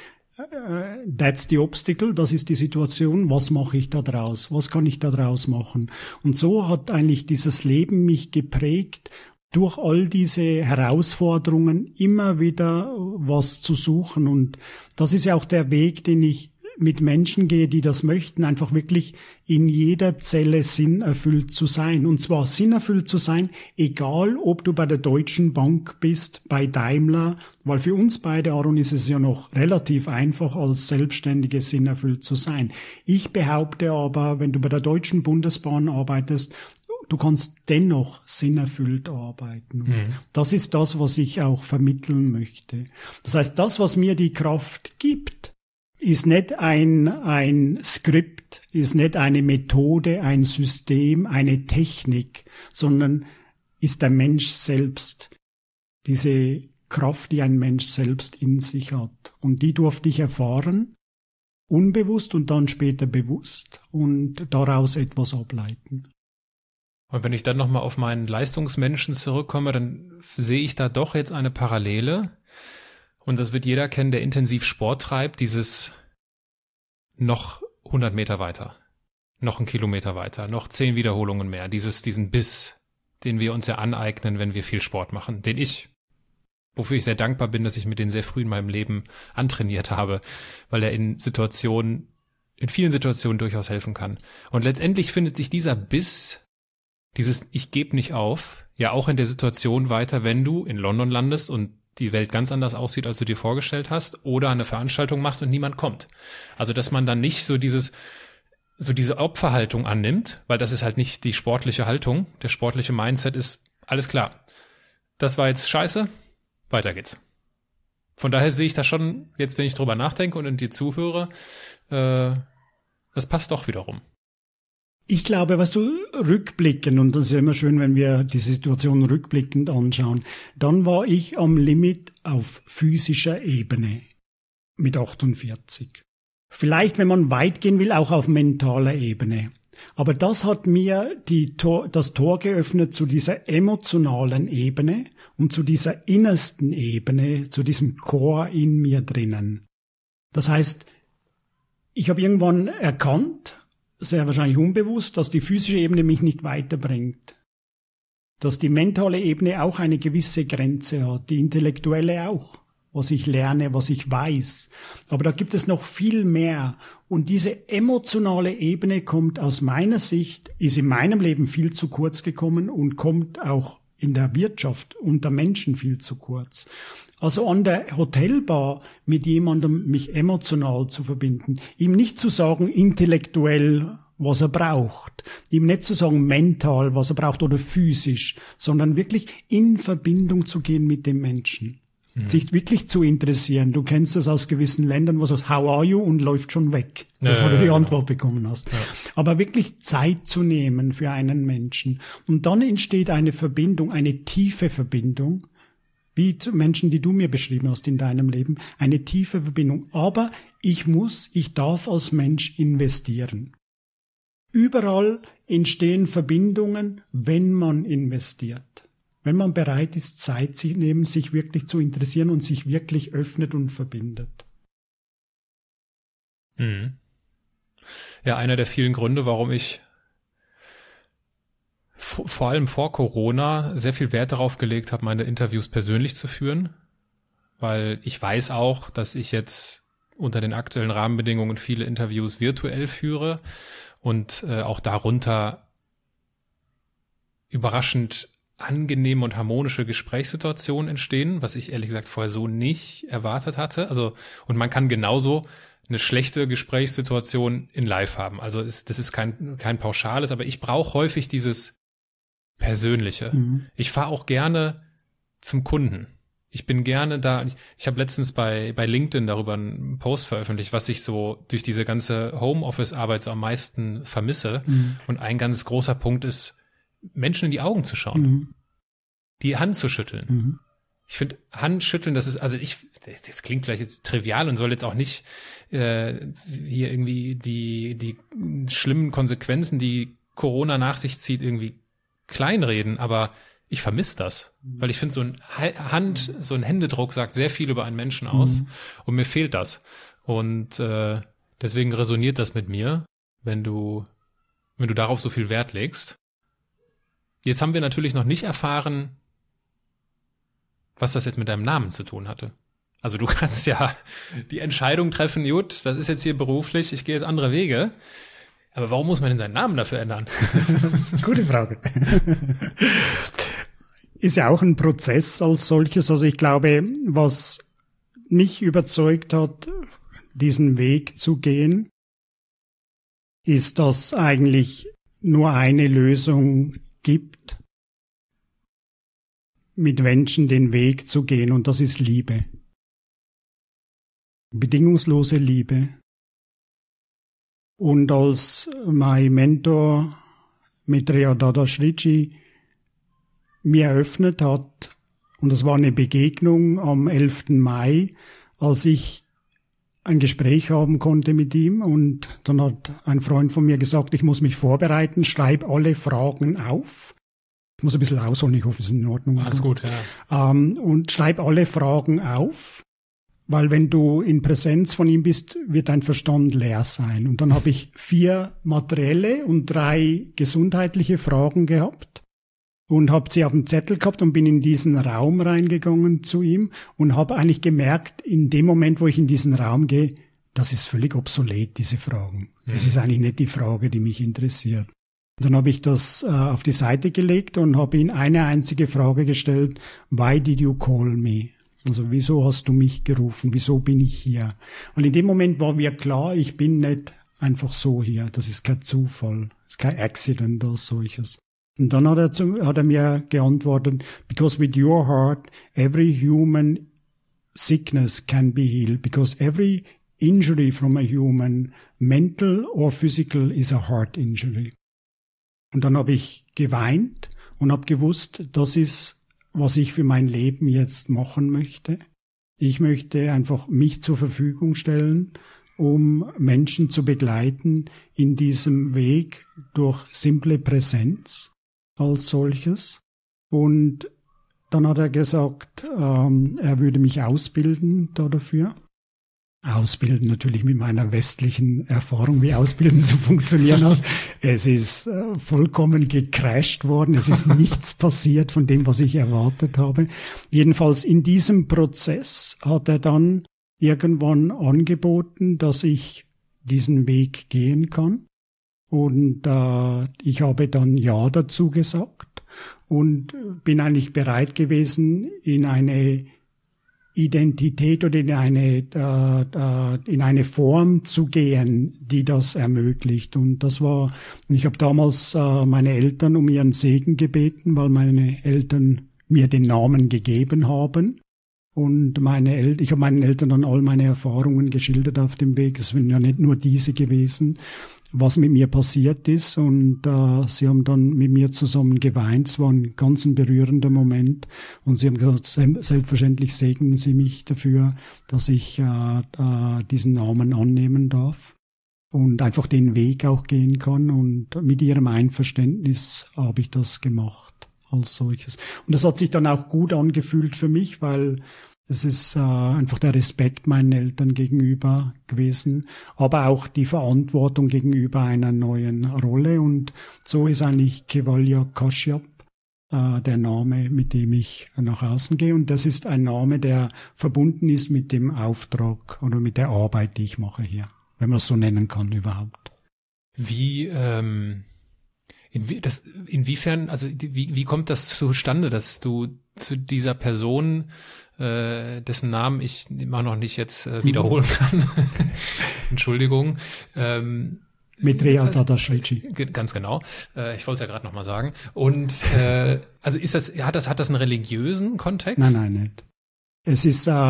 that's the obstacle, das ist die Situation, was mache ich da draus, was kann ich da draus machen? Und so hat eigentlich dieses Leben mich geprägt, durch all diese Herausforderungen immer wieder was zu suchen. Und das ist ja auch der Weg, den ich mit Menschen gehe, die das möchten, einfach wirklich in jeder Zelle sinnerfüllt zu sein. Und zwar sinnerfüllt zu sein, egal ob du bei der Deutschen Bank bist, bei Daimler, weil für uns beide, Aaron, ist es ja noch relativ einfach, als Selbstständige sinnerfüllt zu sein. Ich behaupte aber, wenn du bei der Deutschen Bundesbahn arbeitest, du kannst dennoch sinnerfüllt arbeiten. Das ist das, was ich auch vermitteln möchte. Das heißt, das, was mir die Kraft gibt, ist nicht ein Skript, ist nicht eine Methode, ein System, eine Technik, sondern ist der Mensch selbst. Diese Kraft, die ein Mensch selbst in sich hat. Und die durfte ich erfahren, unbewusst und dann später bewusst und daraus etwas ableiten. Und wenn ich dann nochmal auf meinen Leistungsmenschen zurückkomme, dann sehe ich da doch jetzt eine Parallele. Und das wird jeder kennen, der intensiv Sport treibt, dieses noch 100 Meter weiter, noch 1 Kilometer weiter, noch 10 Wiederholungen mehr, diesen Biss, den wir uns ja aneignen, wenn wir viel Sport machen, wofür ich sehr dankbar bin, dass ich mir den sehr früh in meinem Leben antrainiert habe, weil er in vielen Situationen durchaus helfen kann. Und letztendlich findet sich dieser Biss, dieses Ich gebe nicht auf, ja auch in der Situation weiter, wenn du in London landest und die Welt ganz anders aussieht, als du dir vorgestellt hast, oder eine Veranstaltung machst und niemand kommt. Also, dass man dann nicht so diese Opferhaltung annimmt, weil das ist halt nicht die sportliche Haltung. Der sportliche Mindset ist, alles klar, das war jetzt scheiße, weiter geht's. Von daher sehe ich das schon, jetzt wenn ich drüber nachdenke und in die zuhöre, das passt doch wiederum. Ich glaube, was du rückblickend, und das ist ja immer schön, wenn wir die Situation rückblickend anschauen, dann war ich am Limit auf physischer Ebene mit 48. Vielleicht, wenn man weit gehen will, auch auf mentaler Ebene. Aber das hat mir das Tor geöffnet zu dieser emotionalen Ebene und zu dieser innersten Ebene, zu diesem Core in mir drinnen. Das heißt, ich habe irgendwann erkannt, sehr wahrscheinlich unbewusst, dass die physische Ebene mich nicht weiterbringt. Dass die mentale Ebene auch eine gewisse Grenze hat, die intellektuelle auch. Was ich lerne, was ich weiß. Aber da gibt es noch viel mehr. Und diese emotionale Ebene kommt aus meiner Sicht, ist in meinem Leben viel zu kurz gekommen und kommt auch in der Wirtschaft unter Menschen viel zu kurz. Also an der Hotelbar mit jemandem mich emotional zu verbinden, ihm nicht zu sagen intellektuell, was er braucht, ihm nicht zu sagen mental, was er braucht oder physisch, sondern wirklich in Verbindung zu gehen mit dem Menschen. Sich wirklich zu interessieren. Du kennst das aus gewissen Ländern, wo du sagst, how are you? Und läuft schon weg, bevor du die Antwort bekommen hast. Ja. Aber wirklich Zeit zu nehmen für einen Menschen. Und dann entsteht eine Verbindung, eine tiefe Verbindung, wie zu Menschen, die du mir beschrieben hast in deinem Leben, eine tiefe Verbindung. Aber ich darf als Mensch investieren. Überall entstehen Verbindungen, wenn man investiert. Wenn man bereit ist, Zeit zu nehmen, sich wirklich zu interessieren und sich wirklich öffnet und verbindet. Ja, einer der vielen Gründe, warum ich vor allem vor Corona sehr viel Wert darauf gelegt habe, meine Interviews persönlich zu führen, weil ich weiß auch, dass ich jetzt unter den aktuellen Rahmenbedingungen viele Interviews virtuell führe und auch darunter überraschend angenehme und harmonische Gesprächssituationen entstehen, was ich ehrlich gesagt vorher so nicht erwartet hatte. Also, und man kann genauso eine schlechte Gesprächssituation in Live haben. Also das ist kein pauschales, aber ich brauche häufig dieses Persönliche. Ich fahre auch gerne zum Kunden. Ich bin gerne da. Ich habe letztens bei LinkedIn darüber einen Post veröffentlicht, was ich so durch diese ganze Homeoffice-Arbeit so am meisten vermisse. Und ein ganz großer Punkt ist, Menschen in die Augen zu schauen, die Hand zu schütteln. Ich finde, Handschütteln, das klingt vielleicht jetzt trivial und soll jetzt auch nicht hier irgendwie die schlimmen Konsequenzen, die Corona nach sich zieht, irgendwie kleinreden, aber ich vermisse das, weil ich finde, so ein Händedruck sagt sehr viel über einen Menschen aus und mir fehlt das. Und deswegen resoniert das mit mir, wenn du darauf so viel Wert legst. Jetzt haben wir natürlich noch nicht erfahren, was das jetzt mit deinem Namen zu tun hatte. Also du kannst ja die Entscheidung treffen, gut, das ist jetzt hier beruflich, ich gehe jetzt andere Wege. Aber warum muss man denn seinen Namen dafür ändern? Gute Frage. Ist ja auch ein Prozess als solches. Also ich glaube, was mich überzeugt hat, diesen Weg zu gehen, ist, dass eigentlich nur eine Lösung gibt, mit Menschen den Weg zu gehen, und das ist Liebe. Bedingungslose Liebe. Und als mein Mentor Maitreya Dadashrichi mir eröffnet hat, und das war eine Begegnung am 11. Mai, als ich ein Gespräch haben konnte mit ihm, und dann hat ein Freund von mir gesagt, ich muss mich vorbereiten, schreib alle Fragen auf. Ich muss ein bisschen ausholen, ich hoffe, es ist in Ordnung. Alles gut, ja. Und schreib alle Fragen auf, weil wenn du in Präsenz von ihm bist, wird dein Verstand leer sein. Und dann habe ich 4 materielle und 3 gesundheitliche Fragen gehabt und habe sie auf dem Zettel gehabt und bin in diesen Raum reingegangen zu ihm und habe eigentlich gemerkt, in dem Moment, wo ich in diesen Raum gehe, das ist völlig obsolet, diese Fragen. Das ist eigentlich nicht die Frage, die mich interessiert. Dann habe ich das auf die Seite gelegt und habe ihn eine einzige Frage gestellt: Why did you call me? Also wieso hast du mich gerufen? Wieso bin ich hier? Und in dem Moment war mir klar, ich bin nicht einfach so hier. Das ist kein Zufall, das ist kein Accident als solches. Und dann hat er mir geantwortet: Because with your heart, every human sickness can be healed because every injury from a human, mental or physical, is a heart injury. Und dann habe ich geweint und habe gewusst, das ist, was ich für mein Leben jetzt machen möchte. Ich möchte einfach mich zur Verfügung stellen, um Menschen zu begleiten in diesem Weg durch simple Präsenz als solches. Und dann hat er gesagt, er würde mich ausbilden dafür. Ausbilden natürlich mit meiner westlichen Erfahrung, wie Ausbilden zu funktionieren hat. Es ist vollkommen gecrashed worden. Es ist nichts passiert von dem, was ich erwartet habe. Jedenfalls in diesem Prozess hat er dann irgendwann angeboten, dass ich diesen Weg gehen kann. Und ich habe dann Ja dazu gesagt und bin eigentlich bereit gewesen, in eine Identität oder in eine Form zu gehen, die das ermöglicht. Und ich habe damals meine Eltern um ihren Segen gebeten, weil meine Eltern mir den Namen gegeben haben. Und ich habe meinen Eltern dann all meine Erfahrungen geschildert auf dem Weg. Es sind ja nicht nur diese gewesen, was mit mir passiert ist. Und sie haben dann mit mir zusammen geweint. Es war ein ganz berührender Moment. Und sie haben gesagt, selbstverständlich segnen Sie mich dafür, dass ich diesen Namen annehmen darf und einfach den Weg auch gehen kann. Und mit ihrem Einverständnis habe ich das gemacht als solches. Und das hat sich dann auch gut angefühlt für mich, weil es ist einfach der Respekt meinen Eltern gegenüber gewesen, aber auch die Verantwortung gegenüber einer neuen Rolle. Und so ist eigentlich Kevalya Kashyap der Name, mit dem ich nach außen gehe. Und das ist ein Name, der verbunden ist mit dem Auftrag oder mit der Arbeit, die ich mache hier, wenn man es so nennen kann überhaupt. Inwiefern, also wie kommt das zustande, dass du zu dieser Person, dessen Namen ich immer noch nicht jetzt wiederholen kann, Entschuldigung, Maitreya Dadashvili. Ganz genau. Ich wollte es ja gerade nochmal sagen. Und also hat das einen religiösen Kontext? Nein, nicht. Es ist ich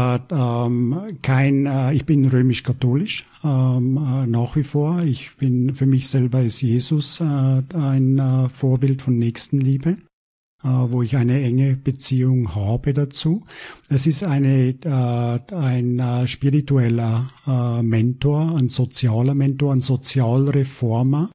bin römisch-katholisch nach wie vor. Für mich selber ist Jesus ein Vorbild von Nächstenliebe, wo ich eine enge Beziehung habe dazu. Es ist ein spiritueller Mentor, ein sozialer Mentor, ein Sozialreformer,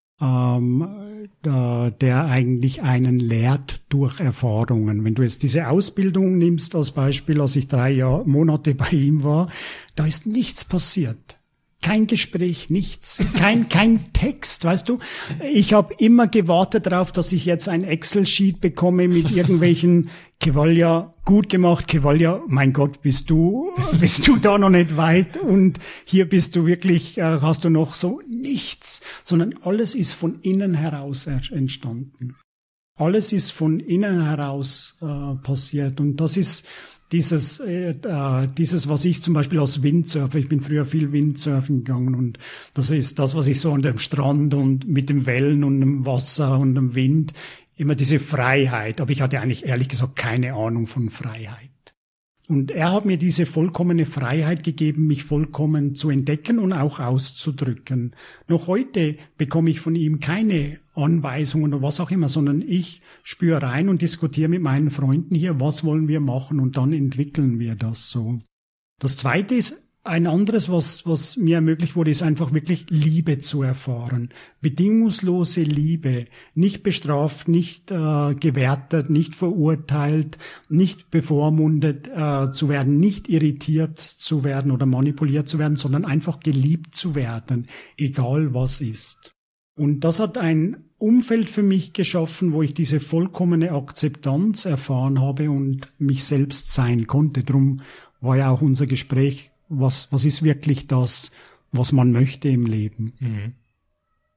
der eigentlich einen lehrt durch Erfahrungen. Wenn du jetzt diese Ausbildung nimmst als Beispiel, als ich 3 Monate bei ihm war, da ist nichts passiert. Kein Gespräch, nichts, kein Text, weißt du. Ich habe immer gewartet darauf, dass ich jetzt ein Excel-Sheet bekomme mit irgendwelchen Kevalya, gut gemacht, Kevalya, mein Gott, bist du da noch nicht weit und hier bist du wirklich, hast du noch so nichts, sondern alles ist von innen heraus entstanden. Alles ist von innen heraus passiert und das ist dieses, was ich zum Beispiel als Windsurfer, ich bin früher viel Windsurfen gegangen und das ist das, was ich so an dem Strand und mit den Wellen und dem Wasser und dem Wind, immer diese Freiheit. Aber ich hatte eigentlich ehrlich gesagt keine Ahnung von Freiheit. Und er hat mir diese vollkommene Freiheit gegeben, mich vollkommen zu entdecken und auch auszudrücken. Noch heute bekomme ich von ihm keine Anweisungen oder was auch immer, sondern ich spüre rein und diskutiere mit meinen Freunden hier, was wollen wir machen und dann entwickeln wir das so. Das Zweite ist, ein anderes, was mir ermöglicht wurde, ist einfach wirklich Liebe zu erfahren. Bedingungslose Liebe. Nicht bestraft, nicht gewertet, nicht verurteilt, nicht bevormundet zu werden, nicht irritiert zu werden oder manipuliert zu werden, sondern einfach geliebt zu werden, egal was ist. Und das hat ein Umfeld für mich geschaffen, wo ich diese vollkommene Akzeptanz erfahren habe und mich selbst sein konnte. Drum war ja auch unser Gespräch, was ist wirklich das, was man möchte im Leben? Mhm.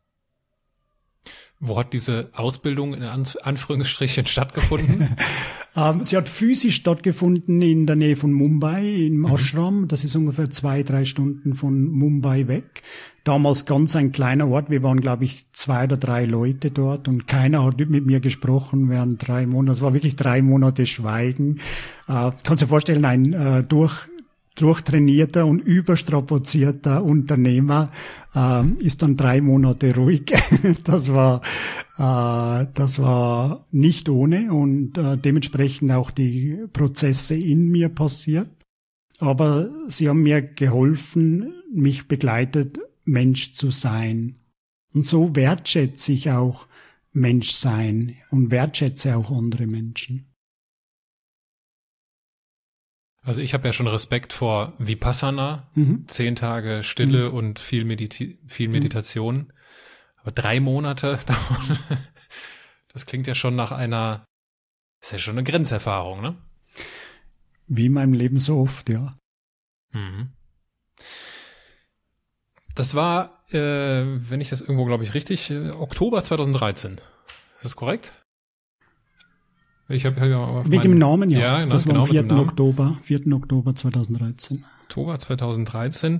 Wo hat diese Ausbildung in Anführungsstrichen stattgefunden? Sie hat physisch stattgefunden in der Nähe von Mumbai, im Ashram. Das ist ungefähr 2-3 Stunden von Mumbai weg. Damals ganz ein kleiner Ort. Wir waren, glaube ich, 2 oder 3 Leute dort und keiner hat mit mir gesprochen während 3 Monate. Es war wirklich 3 Monate Schweigen. Kannst dir vorstellen, ein durchtrainierter und überstrapazierter Unternehmer ist dann 3 Monate ruhig. Das war nicht ohne und dementsprechend auch die Prozesse in mir passiert. Aber sie haben mir geholfen, mich begleitet, Mensch zu sein. Und so wertschätze ich auch Menschsein und wertschätze auch andere Menschen. Also ich habe ja schon Respekt vor Vipassana, 10 Tage Stille und viel Meditation. Aber 3 Monate, das klingt ja schon nach ist ja schon eine Grenzerfahrung, ne? Wie in meinem Leben so oft, ja. Das war, wenn ich das irgendwo, glaube ich, richtig, Oktober 2013. Ist das korrekt? Ich habe ja mit dem Namen, ja. Ja, das war genau, am 4. Oktober 2013. Oktober 2013.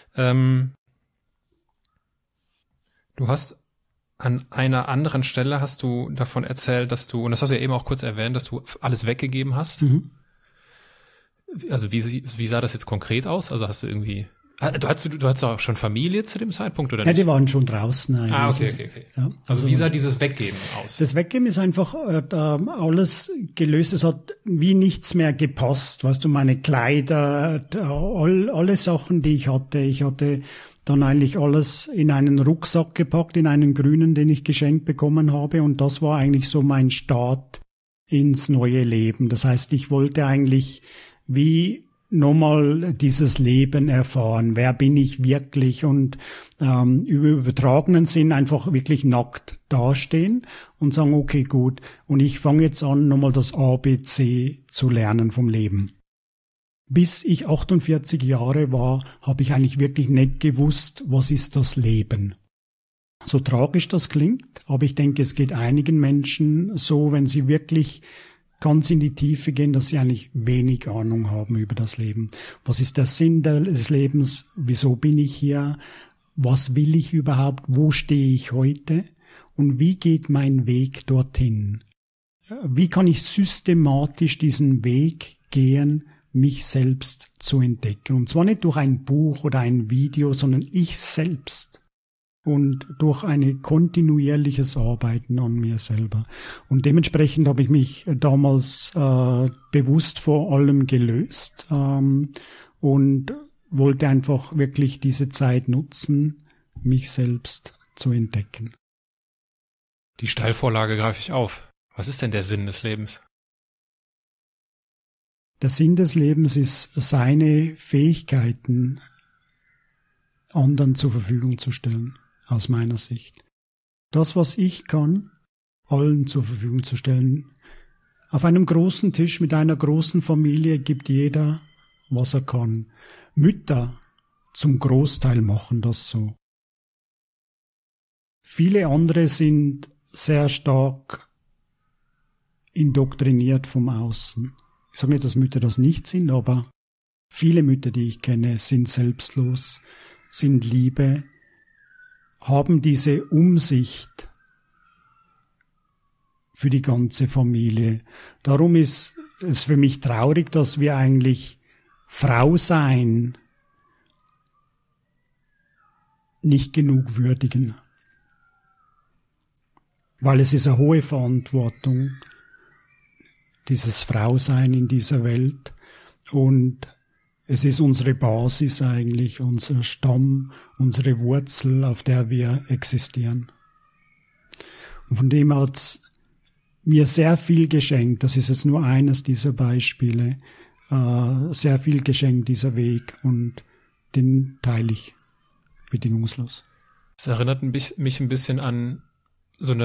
Du hast an einer anderen Stelle hast du davon erzählt, dass du, und das hast du ja eben auch kurz erwähnt, dass du alles weggegeben hast. Also wie sah das jetzt konkret aus? Also hast du irgendwie, du hattest auch schon Familie zu dem Zeitpunkt, oder nicht? Ja, die waren schon draußen eigentlich. Okay. Ja, also wie sah dieses Weggeben aus? Das Weggeben ist einfach alles gelöst. Es hat wie nichts mehr gepasst. Weißt du, meine Kleider, alle Sachen, die ich hatte. Ich hatte dann eigentlich alles in einen Rucksack gepackt, in einen grünen, den ich geschenkt bekommen habe. Und das war eigentlich so mein Start ins neue Leben. Das heißt, ich wollte eigentlich wie nochmal dieses Leben erfahren. Wer bin ich wirklich? Und über übertragenen Sinn einfach wirklich nackt dastehen und sagen, okay, gut. Und ich fange jetzt an, nochmal das ABC zu lernen vom Leben. Bis ich 48 Jahre war, habe ich eigentlich wirklich nicht gewusst, was ist das Leben. So tragisch das klingt, aber ich denke, es geht einigen Menschen so, wenn sie wirklich ganz in die Tiefe gehen, dass sie eigentlich wenig Ahnung haben über das Leben. Was ist der Sinn des Lebens? Wieso bin ich hier? Was will ich überhaupt? Wo stehe ich heute? Und wie geht mein Weg dorthin? Wie kann ich systematisch diesen Weg gehen, mich selbst zu entdecken? Und zwar nicht durch ein Buch oder ein Video, sondern ich selbst. Und durch ein kontinuierliches Arbeiten an mir selber. Und dementsprechend habe ich mich damals bewusst vor allem gelöst und wollte einfach wirklich diese Zeit nutzen, mich selbst zu entdecken. Die Steilvorlage greife ich auf. Was ist denn der Sinn des Lebens? Der Sinn des Lebens ist, seine Fähigkeiten anderen zur Verfügung zu stellen. Aus meiner Sicht. Das, was ich kann, allen zur Verfügung zu stellen. Auf einem großen Tisch mit einer großen Familie gibt jeder, was er kann. Mütter zum Großteil machen das so. Viele andere sind sehr stark indoktriniert vom Außen. Ich sage nicht, dass Mütter das nicht sind, aber viele Mütter, die ich kenne, sind selbstlos, sind Liebe, haben diese Umsicht für die ganze Familie. Darum ist es für mich traurig, dass wir eigentlich Frau sein nicht genug würdigen. Weil es ist eine hohe Verantwortung, dieses Frausein in dieser Welt. Und es ist unsere Basis eigentlich, unser Stamm, unsere Wurzel, auf der wir existieren. Und von dem hat's mir sehr viel geschenkt, das ist jetzt nur eines dieser Beispiele, sehr viel geschenkt, dieser Weg, und den teile ich bedingungslos. Es erinnert mich ein bisschen an so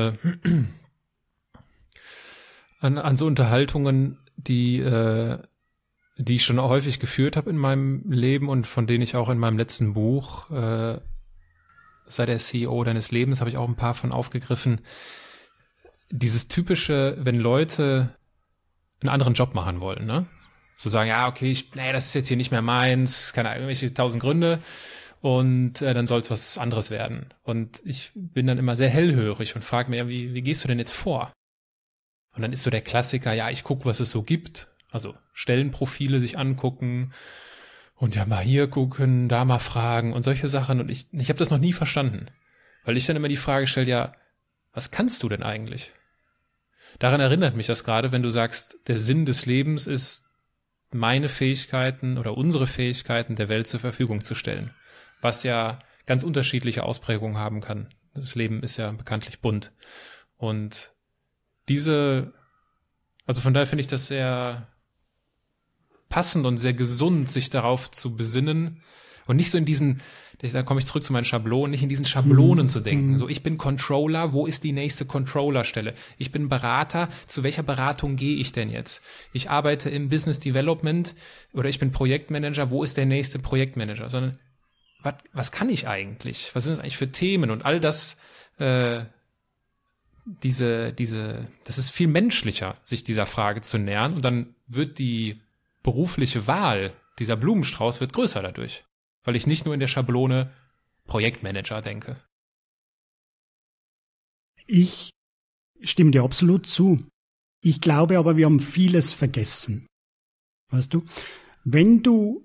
an so Unterhaltungen, die ich schon häufig geführt habe in meinem Leben und von denen ich auch in meinem letzten Buch, sei der CEO deines Lebens, habe ich auch ein paar von aufgegriffen. Dieses typische, wenn Leute einen anderen Job machen wollen, ne? Zu sagen, ja, okay, das ist jetzt hier nicht mehr meins, keine Ahnung, irgendwelche 1000 Gründe und dann soll es was anderes werden. Und ich bin dann immer sehr hellhörig und frage mir, wie gehst du denn jetzt vor? Und dann ist so der Klassiker, ja, ich gucke, was es so gibt. Also Stellenprofile sich angucken und ja mal hier gucken, da mal fragen und solche Sachen. Und ich habe das noch nie verstanden, weil ich dann immer die Frage stelle, ja, was kannst du denn eigentlich? Daran erinnert mich das gerade, wenn du sagst, der Sinn des Lebens ist, meine Fähigkeiten oder unsere Fähigkeiten der Welt zur Verfügung zu stellen, was ja ganz unterschiedliche Ausprägungen haben kann. Das Leben ist ja bekanntlich bunt. Und also von daher finde ich das sehr passend und sehr gesund, sich darauf zu besinnen und nicht so da komme ich zurück zu meinen Schablonen, nicht in diesen Schablonen zu denken. So, ich bin Controller, wo ist die nächste Controllerstelle? Ich bin Berater, zu welcher Beratung gehe ich denn jetzt? Ich arbeite im Business Development oder ich bin Projektmanager, wo ist der nächste Projektmanager? Sondern, was kann ich eigentlich? Was sind das eigentlich für Themen? Und all das, das ist viel menschlicher, sich dieser Frage zu nähern, und dann wird die berufliche Wahl, dieser Blumenstrauß wird größer dadurch, weil ich nicht nur in der Schablone Projektmanager denke. Ich stimme dir absolut zu. Ich glaube aber, wir haben vieles vergessen. Weißt du, wenn du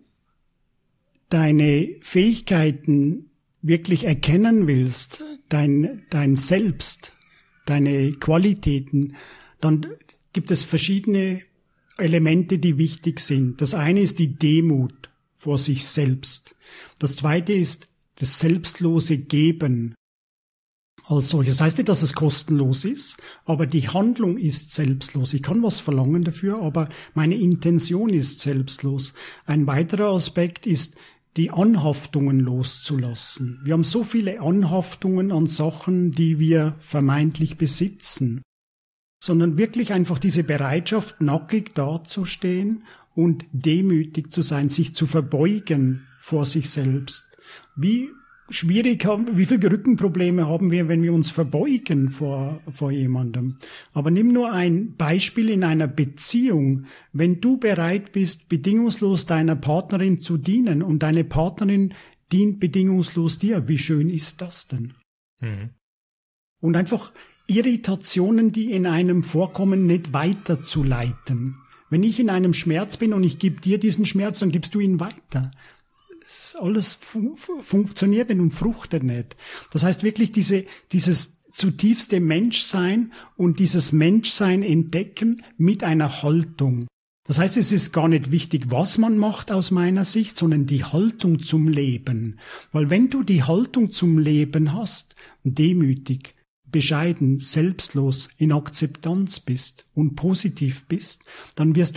deine Fähigkeiten wirklich erkennen willst, dein Selbst, deine Qualitäten, dann gibt es verschiedene Elemente, die wichtig sind. Das eine ist die Demut vor sich selbst. Das zweite ist das selbstlose Geben als solches. Das heißt nicht, dass es kostenlos ist, aber die Handlung ist selbstlos. Ich kann was verlangen dafür, aber meine Intention ist selbstlos. Ein weiterer Aspekt ist, die Anhaftungen loszulassen. Wir haben so viele Anhaftungen an Sachen, die wir vermeintlich besitzen, sondern wirklich einfach diese Bereitschaft, nackig dazustehen und demütig zu sein, sich zu verbeugen vor sich selbst. Wie viele Rückenprobleme haben wir, wenn wir uns verbeugen vor jemandem? Aber nimm nur ein Beispiel in einer Beziehung. Wenn du bereit bist, bedingungslos deiner Partnerin zu dienen und deine Partnerin dient bedingungslos dir, wie schön ist das denn? Mhm. Und einfach Irritationen, die in einem vorkommen, nicht weiterzuleiten. Wenn ich in einem Schmerz bin und ich gebe dir diesen Schmerz, dann gibst du ihn weiter. Alles funktioniert nicht und fruchtet nicht. Das heißt wirklich dieses zutiefste Menschsein und dieses Menschsein entdecken mit einer Haltung. Das heißt, es ist gar nicht wichtig, was man macht aus meiner Sicht, sondern die Haltung zum Leben. Weil wenn du die Haltung zum Leben hast, demütig, bescheiden, selbstlos, in Akzeptanz bist und positiv bist, dann wird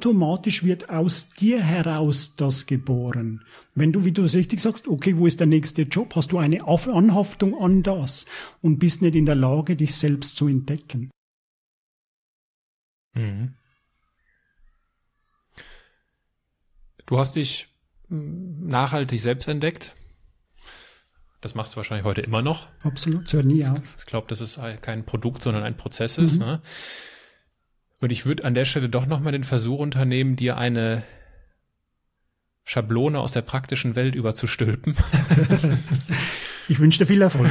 aus dir heraus das geboren. Wenn du, wie du es richtig sagst, okay, wo ist der nächste Job, hast du eine Anhaftung an das und bist nicht in der Lage, dich selbst zu entdecken. Mhm. Du hast dich nachhaltig selbst entdeckt. Das machst du wahrscheinlich heute immer noch. Absolut, hört nie auf. Ich glaube, dass es kein Produkt, sondern ein Prozess ist. Ne? Und ich würde an der Stelle doch nochmal den Versuch unternehmen, dir eine Schablone aus der praktischen Welt überzustülpen. Ich wünsche dir viel Erfolg.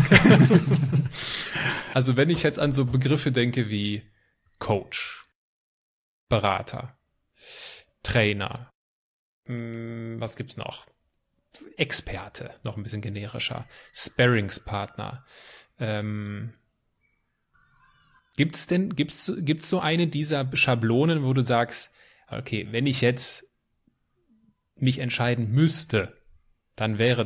Also wenn ich jetzt an so Begriffe denke wie Coach, Berater, Trainer, was gibt's noch? Experte, noch ein bisschen generischer, Sparringspartner. Gibt's so eine dieser Schablonen, wo du sagst, okay, wenn ich jetzt mich entscheiden müsste, dann wäre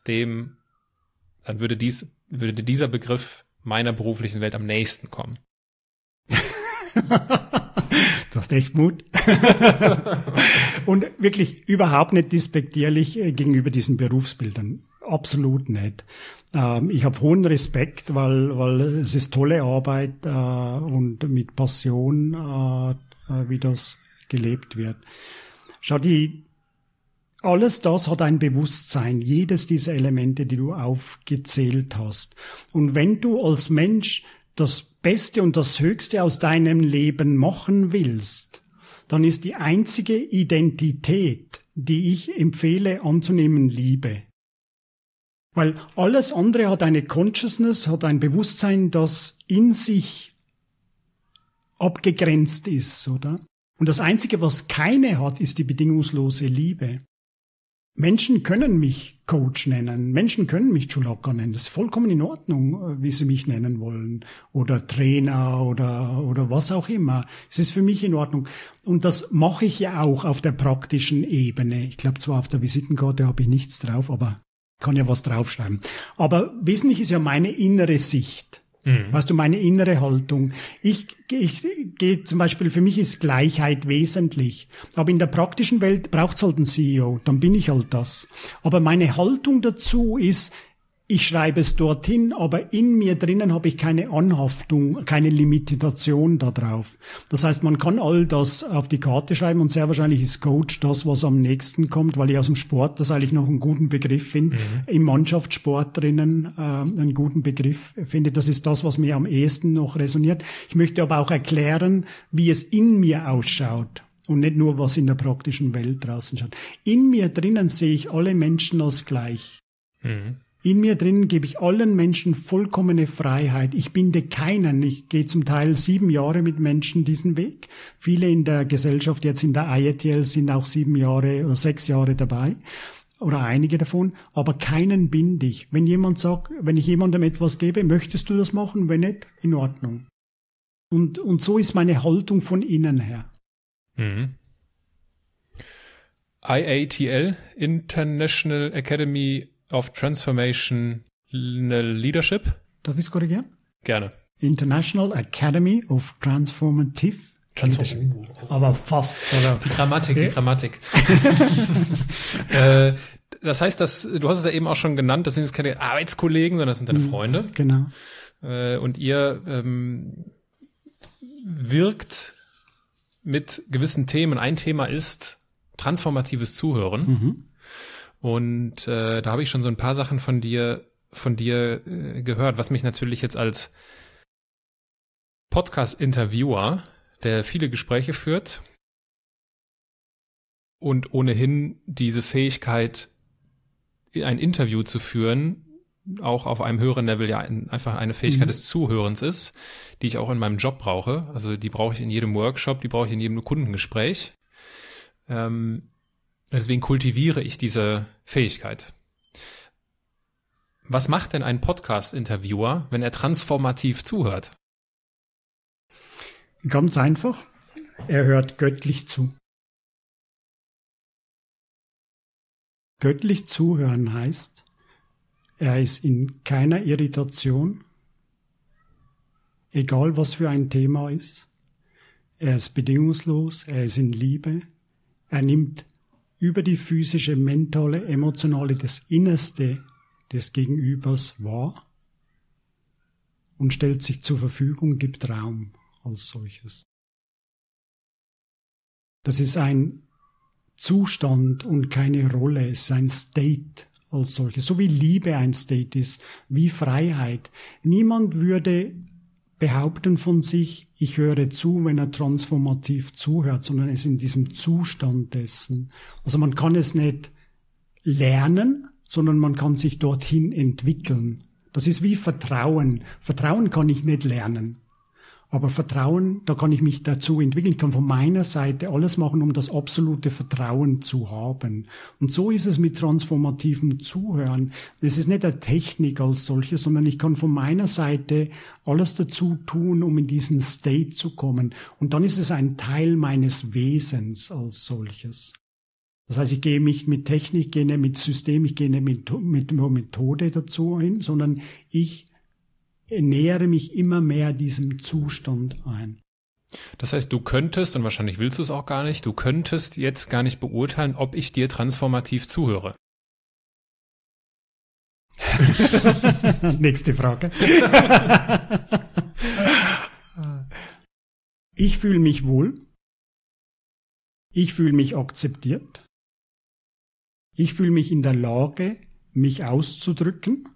würde dieser Begriff meiner beruflichen Welt am nächsten kommen? Du hast echt Mut. Und wirklich überhaupt nicht despektierlich gegenüber diesen Berufsbildern. Absolut nicht. Ich habe hohen Respekt, weil es ist tolle Arbeit und mit Passion, wie das gelebt wird. Schau, alles das hat ein Bewusstsein, jedes dieser Elemente, die du aufgezählt hast. Und wenn du als Mensch das Beste und das Höchste aus deinem Leben machen willst, dann ist die einzige Identität, die ich empfehle anzunehmen, Liebe. Weil alles andere hat eine Consciousness, hat ein Bewusstsein, das in sich abgegrenzt ist, oder? Und das Einzige, was keine hat, ist die bedingungslose Liebe. Menschen können mich Coach nennen, Menschen können mich Chulaka nennen, das ist vollkommen in Ordnung, wie sie mich nennen wollen, oder Trainer oder was auch immer. Es ist für mich in Ordnung. Und das mache ich ja auch auf der praktischen Ebene. Ich glaube zwar auf der Visitenkarte habe ich nichts drauf, aber kann ja was draufschreiben. Aber wesentlich ist ja meine innere Sicht. Weißt du, meine innere Haltung. Ich gehe zum Beispiel, für mich ist Gleichheit wesentlich. Aber in der praktischen Welt braucht's halt einen CEO, dann bin ich halt das. Aber meine Haltung dazu ist, ich schreibe es dorthin, aber in mir drinnen habe ich keine Anhaftung, keine Limitation da drauf. Das heißt, man kann all das auf die Karte schreiben und sehr wahrscheinlich ist Coach das, was am nächsten kommt, weil ich aus dem Sport das eigentlich noch einen guten Begriff finde, im Mannschaftssport drinnen einen guten Begriff finde. Das ist das, was mir am ehesten noch resoniert. Ich möchte aber auch erklären, wie es in mir ausschaut. Und nicht nur, was in der praktischen Welt draußen schaut. In mir drinnen sehe ich alle Menschen als gleich. In mir drinnen gebe ich allen Menschen vollkommene Freiheit. Ich binde keinen. Ich gehe zum Teil 7 Jahre mit Menschen diesen Weg. Viele in der Gesellschaft, jetzt in der IETL, sind auch 7 Jahre oder 6 Jahre dabei. Oder einige davon. Aber keinen binde ich. Wenn jemand sagt, wenn ich jemandem etwas gebe, möchtest du das machen? Wenn nicht, in Ordnung. Und so ist meine Haltung von innen her. IATL, International Academy of Transformational Leadership. Darf ich es korrigieren? Gerne. International Academy of Transformative Leadership. Aber fast, oder? Die Grammatik. Das heißt, du hast es ja eben auch schon genannt, das sind jetzt keine Arbeitskollegen, sondern das sind deine Freunde. Genau. Und ihr wirkt mit gewissen Themen. Ein Thema ist transformatives Zuhören. Und da habe ich schon so ein paar Sachen von dir gehört, was mich natürlich jetzt als Podcast-Interviewer, der viele Gespräche führt und ohnehin diese Fähigkeit, ein Interview zu führen, auch auf einem höheren Level ja einfach eine Fähigkeit des Zuhörens ist, die ich auch in meinem Job brauche. Also die brauche ich in jedem Workshop, die brauche ich in jedem Kundengespräch. Deswegen kultiviere ich diese Fähigkeit. Was macht denn ein Podcast-Interviewer, wenn er transformativ zuhört? Ganz einfach. Er hört göttlich zu. Göttlich zuhören heißt, er ist in keiner Irritation, egal was für ein Thema ist. Er ist bedingungslos, er ist in Liebe, er nimmt über die physische, mentale, emotionale, das Innerste des Gegenübers wahr und stellt sich zur Verfügung, gibt Raum als solches. Das ist ein Zustand und keine Rolle, es ist ein State als solches, so wie Liebe ein State ist, wie Freiheit. Niemand würde behaupten von sich, ich höre zu, wenn er transformativ zuhört, sondern es ist in diesem Zustand dessen. Also man kann es nicht lernen, sondern man kann sich dorthin entwickeln. Das ist wie Vertrauen. Vertrauen kann ich nicht lernen. Aber Vertrauen, da kann ich mich dazu entwickeln. Ich kann von meiner Seite alles machen, um das absolute Vertrauen zu haben. Und so ist es mit transformativem Zuhören. Es ist nicht eine Technik als solche, sondern ich kann von meiner Seite alles dazu tun, um in diesen State zu kommen. Und dann ist es ein Teil meines Wesens als solches. Das heißt, ich gehe nicht mit Technik, gehe nicht mit System, ich gehe nicht mit Methode dazu hin, sondern ich nähere mich immer mehr diesem Zustand ein. Das heißt, du könntest, und wahrscheinlich willst du es auch gar nicht, du könntest jetzt gar nicht beurteilen, ob ich dir transformativ zuhöre. Nächste Frage. Ich fühle mich wohl. Ich fühle mich akzeptiert. Ich fühle mich in der Lage, mich auszudrücken.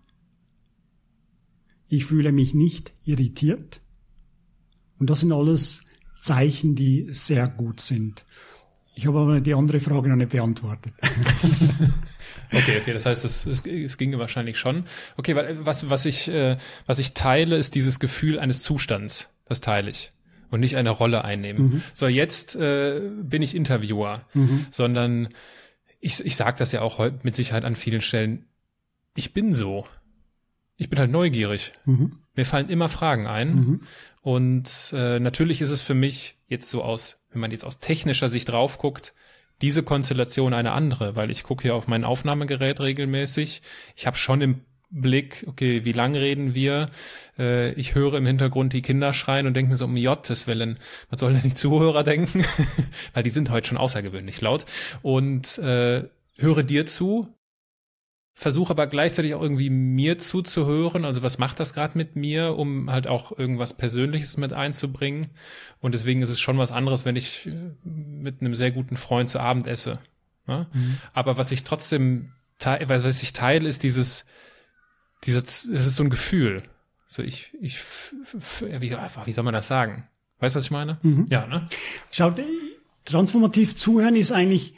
Ich fühle mich nicht irritiert. Und das sind alles Zeichen, die sehr gut sind. Ich habe aber die andere Frage noch nicht beantwortet. Okay, das heißt, es ginge wahrscheinlich schon. Okay, weil was ich teile, ist dieses Gefühl eines Zustands. Das teile ich. Und nicht eine Rolle einnehmen. So, jetzt bin ich Interviewer, sondern ich sage das ja auch heute mit Sicherheit an vielen Stellen. Ich bin so. Ich bin halt neugierig. Mir fallen immer Fragen ein. Und natürlich ist es für mich jetzt so wenn man jetzt aus technischer Sicht drauf guckt, diese Konstellation eine andere, weil ich gucke hier auf mein Aufnahmegerät regelmäßig. Ich habe schon im Blick, okay, wie lang reden wir? Ich höre im Hintergrund die Kinder schreien und denke mir so, um Gottes Willen, was sollen denn die Zuhörer denken? Weil die sind heute schon außergewöhnlich laut. Und höre dir zu, versuche aber gleichzeitig auch irgendwie mir zuzuhören. Also was macht das gerade mit mir, um halt auch irgendwas Persönliches mit einzubringen? Und deswegen ist es schon was anderes, wenn ich mit einem sehr guten Freund zu Abend esse. Ja? Aber was ich trotzdem teile, ist es ist so ein Gefühl. So wie soll man das sagen? Weißt du, was ich meine? Ja, ne? Schau, transformativ zuhören ist eigentlich,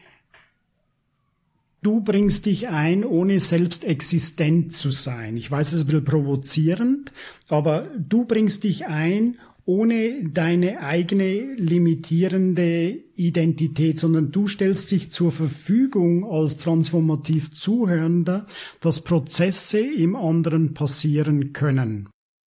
du bringst dich ein, ohne selbst existent zu sein. Ich weiß, es ist ein bisschen provozierend, aber du bringst dich ein, ohne deine eigene limitierende Identität, sondern du stellst dich zur Verfügung als transformativ Zuhörender, dass Prozesse im anderen passieren können.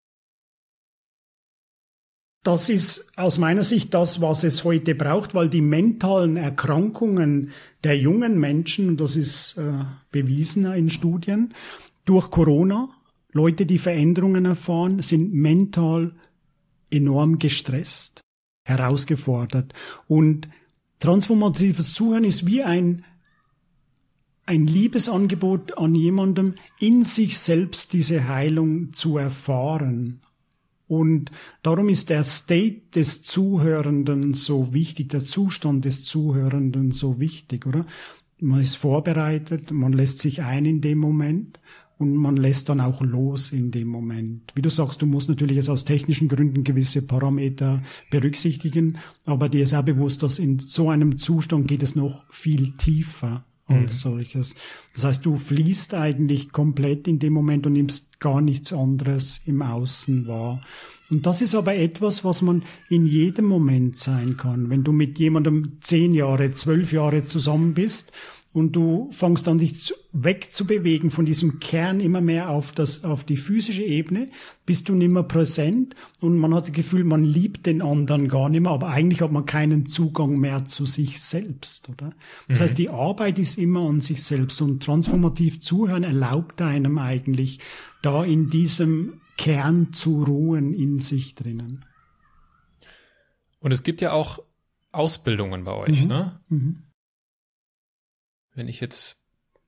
Das ist aus meiner Sicht das, was es heute braucht, weil die mentalen Erkrankungen der jungen Menschen, und das ist bewiesen in Studien, durch Corona, Leute, die Veränderungen erfahren, sind mental enorm gestresst, herausgefordert. Und transformatives Zuhören ist wie ein Liebesangebot an jemandem, in sich selbst diese Heilung zu erfahren. Und darum ist der State des Zuhörenden so wichtig, der Zustand des Zuhörenden so wichtig, oder? Man ist vorbereitet, man lässt sich ein in dem Moment und man lässt dann auch los in dem Moment. Wie du sagst, du musst natürlich jetzt aus technischen Gründen gewisse Parameter berücksichtigen, aber dir ist auch bewusst, dass in so einem Zustand geht es noch viel tiefer als solches. Das heißt, du fließt eigentlich komplett in dem Moment und nimmst gar nichts anderes im Außen wahr. Und das ist aber etwas, was man in jedem Moment sein kann. Wenn du mit jemandem 10 Jahre, 12 Jahre zusammen bist und du fängst an, dich wegzubewegen von diesem Kern immer mehr auf die physische Ebene, bist du nicht mehr präsent und man hat das Gefühl, man liebt den anderen gar nicht mehr, aber eigentlich hat man keinen Zugang mehr zu sich selbst, oder? Das heißt, die Arbeit ist immer an sich selbst und transformativ zuhören erlaubt einem eigentlich, da in diesem Kern zu ruhen in sich drinnen. Und es gibt ja auch Ausbildungen bei euch, ne? Wenn ich jetzt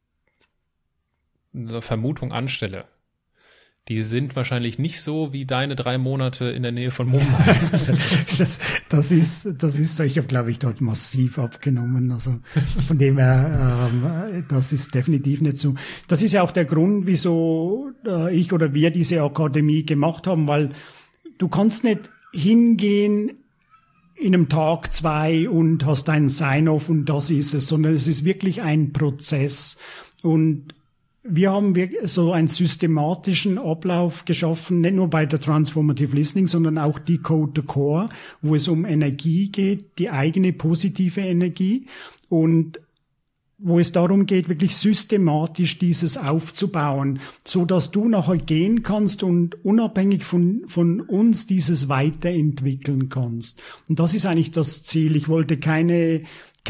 eine Vermutung anstelle, die sind wahrscheinlich nicht so wie deine 3 Monate in der Nähe von Mumbai. Das ist so, ich habe, glaube ich, dort massiv abgenommen. Also von dem her, das ist definitiv nicht so. Das ist ja auch der Grund, wieso ich oder wir diese Akademie gemacht haben, weil du kannst nicht hingehen in einem Tag 2 und hast einen Sign-off und das ist es, sondern es ist wirklich ein Prozess. Und wir haben so einen systematischen Ablauf geschaffen, nicht nur bei der Transformative Listening, sondern auch Decode the Core, wo es um Energie geht, die eigene positive Energie und wo es darum geht, wirklich systematisch dieses aufzubauen, so dass du nachher gehen kannst und unabhängig von uns dieses weiterentwickeln kannst. Und das ist eigentlich das Ziel. Ich wollte keinen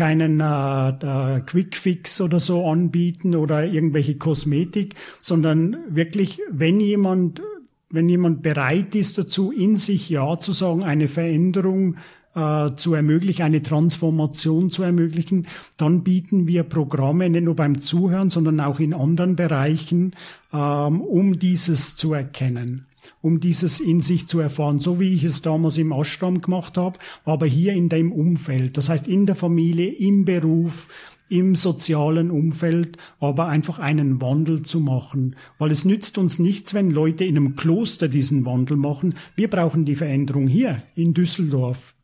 Quickfix oder so anbieten oder irgendwelche Kosmetik, sondern wirklich, wenn jemand bereit ist dazu, in sich Ja zu sagen, eine Veränderung zu ermöglichen, eine Transformation zu ermöglichen, dann bieten wir Programme nicht nur beim Zuhören, sondern auch in anderen Bereichen, um dieses zu erkennen, um dieses in sich zu erfahren, so wie ich es damals im Ashram gemacht habe, aber hier in dem Umfeld, das heißt in der Familie, im Beruf, im sozialen Umfeld, aber einfach einen Wandel zu machen. Weil es nützt uns nichts, wenn Leute in einem Kloster diesen Wandel machen. Wir brauchen die Veränderung hier in Düsseldorf,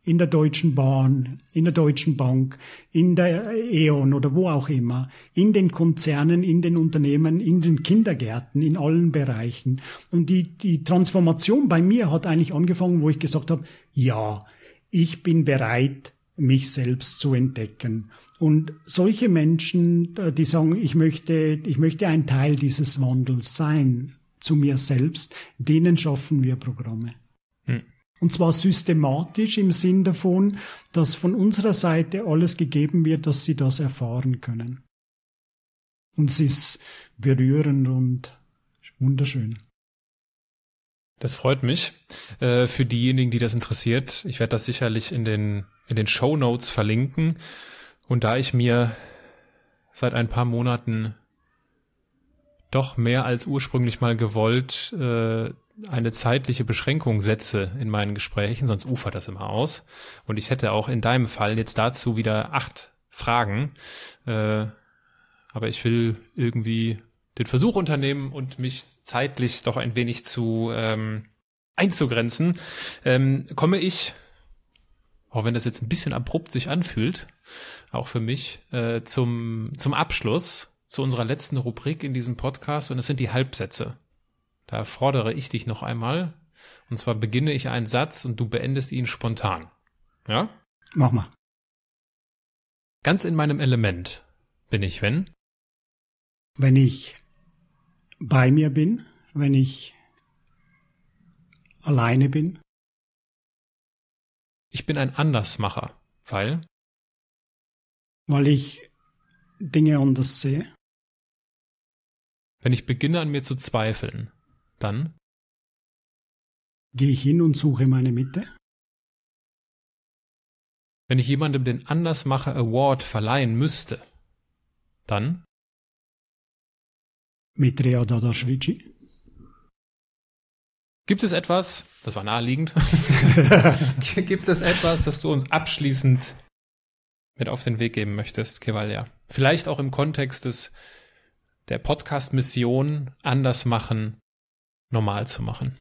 in der Deutschen Bahn, in der Deutschen Bank, in der E.ON oder wo auch immer, in den Konzernen, in den Unternehmen, in den Kindergärten, in allen Bereichen. Und die Transformation bei mir hat eigentlich angefangen, wo ich gesagt habe, ja, ich bin bereit, mich selbst zu entdecken. Und solche Menschen, die sagen, ich möchte ein Teil dieses Wandels sein, zu mir selbst, denen schaffen wir Programme. Und zwar systematisch im Sinn davon, dass von unserer Seite alles gegeben wird, dass sie das erfahren können. Und es ist berührend und wunderschön. Das freut mich. Für diejenigen, die das interessiert, ich werde das sicherlich in den Shownotes verlinken. Und da ich mir seit ein paar Monaten doch mehr als ursprünglich mal gewollt eine zeitliche Beschränkung setze in meinen Gesprächen, sonst ufert das immer aus. Und ich hätte auch in deinem Fall jetzt dazu wieder 8 Fragen. Aber ich will irgendwie den Versuch unternehmen und mich zeitlich doch ein wenig einzugrenzen. Komme ich, auch wenn das jetzt ein bisschen abrupt sich anfühlt, auch für mich, zum Abschluss, zu unserer letzten Rubrik in diesem Podcast, und das sind die Halbsätze. Da fordere ich dich noch einmal, und zwar beginne ich einen Satz und du beendest ihn spontan. Ja? Mach mal. Ganz in meinem Element bin ich, wenn? Wenn ich bei mir bin, wenn ich alleine bin. Ich bin ein Andersmacher, weil ich Dinge anders sehe. Wenn ich beginne an mir zu zweifeln, dann gehe ich hin und suche meine Mitte. Wenn ich jemandem den Andersmacher Award verleihen müsste, dann Maitreya Dadashvili. Gibt es etwas, das war naheliegend, gibt es etwas, das du uns abschließend mit auf den Weg geben möchtest, Kevalia? Vielleicht auch im Kontext der Podcast-Mission, anders machen, normal zu machen.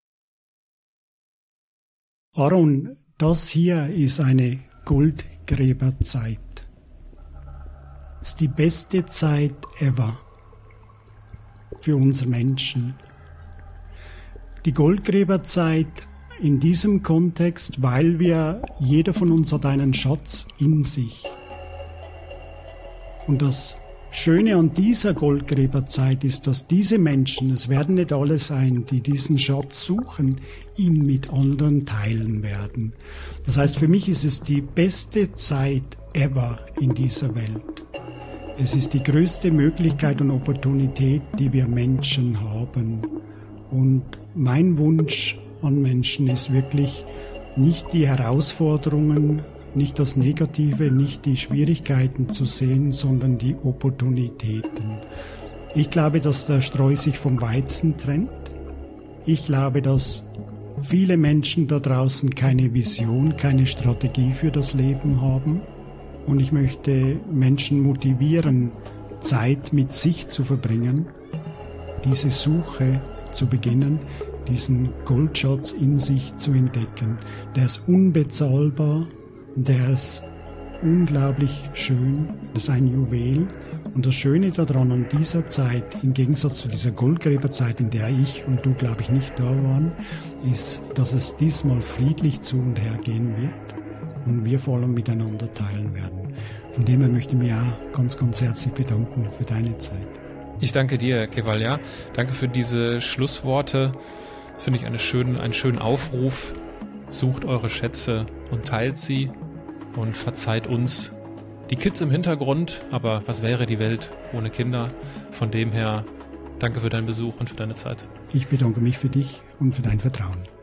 Aaron, das hier ist eine Goldgräberzeit. Es ist die beste Zeit ever für uns Menschen. Die Goldgräberzeit in diesem Kontext, weil jeder von uns hat einen Schatz in sich. Und das Schöne an dieser Goldgräberzeit ist, dass diese Menschen, es werden nicht alle sein, die diesen Schatz suchen, ihn mit anderen teilen werden. Das heißt, für mich ist es die beste Zeit ever in dieser Welt. Es ist die größte Möglichkeit und Opportunität, die wir Menschen haben. Und mein Wunsch an Menschen ist wirklich nicht die Herausforderungen, nicht das Negative, nicht die Schwierigkeiten zu sehen, sondern die Opportunitäten. Ich glaube, dass der Streu sich vom Weizen trennt. Ich glaube, dass viele Menschen da draußen keine Vision, keine Strategie für das Leben haben. Und ich möchte Menschen motivieren, Zeit mit sich zu verbringen, diese Suche zu beginnen, diesen Goldschatz in sich zu entdecken. Der ist unbezahlbar, der ist unglaublich schön, das ist ein Juwel. Und das Schöne daran an dieser Zeit, im Gegensatz zu dieser Goldgräberzeit, in der ich und du, glaube ich, nicht da waren, ist, dass es diesmal friedlich zu und her gehen wird und wir vor allem miteinander teilen werden. Von dem her möchte ich mich auch ganz, ganz herzlich bedanken für deine Zeit. Ich danke dir, Kevalia. Danke für diese Schlussworte. Das finde ich einen schönen Aufruf. Sucht eure Schätze und teilt sie und verzeiht uns die Kids im Hintergrund. Aber was wäre die Welt ohne Kinder? Von dem her, danke für deinen Besuch und für deine Zeit. Ich bedanke mich für dich und für dein Vertrauen.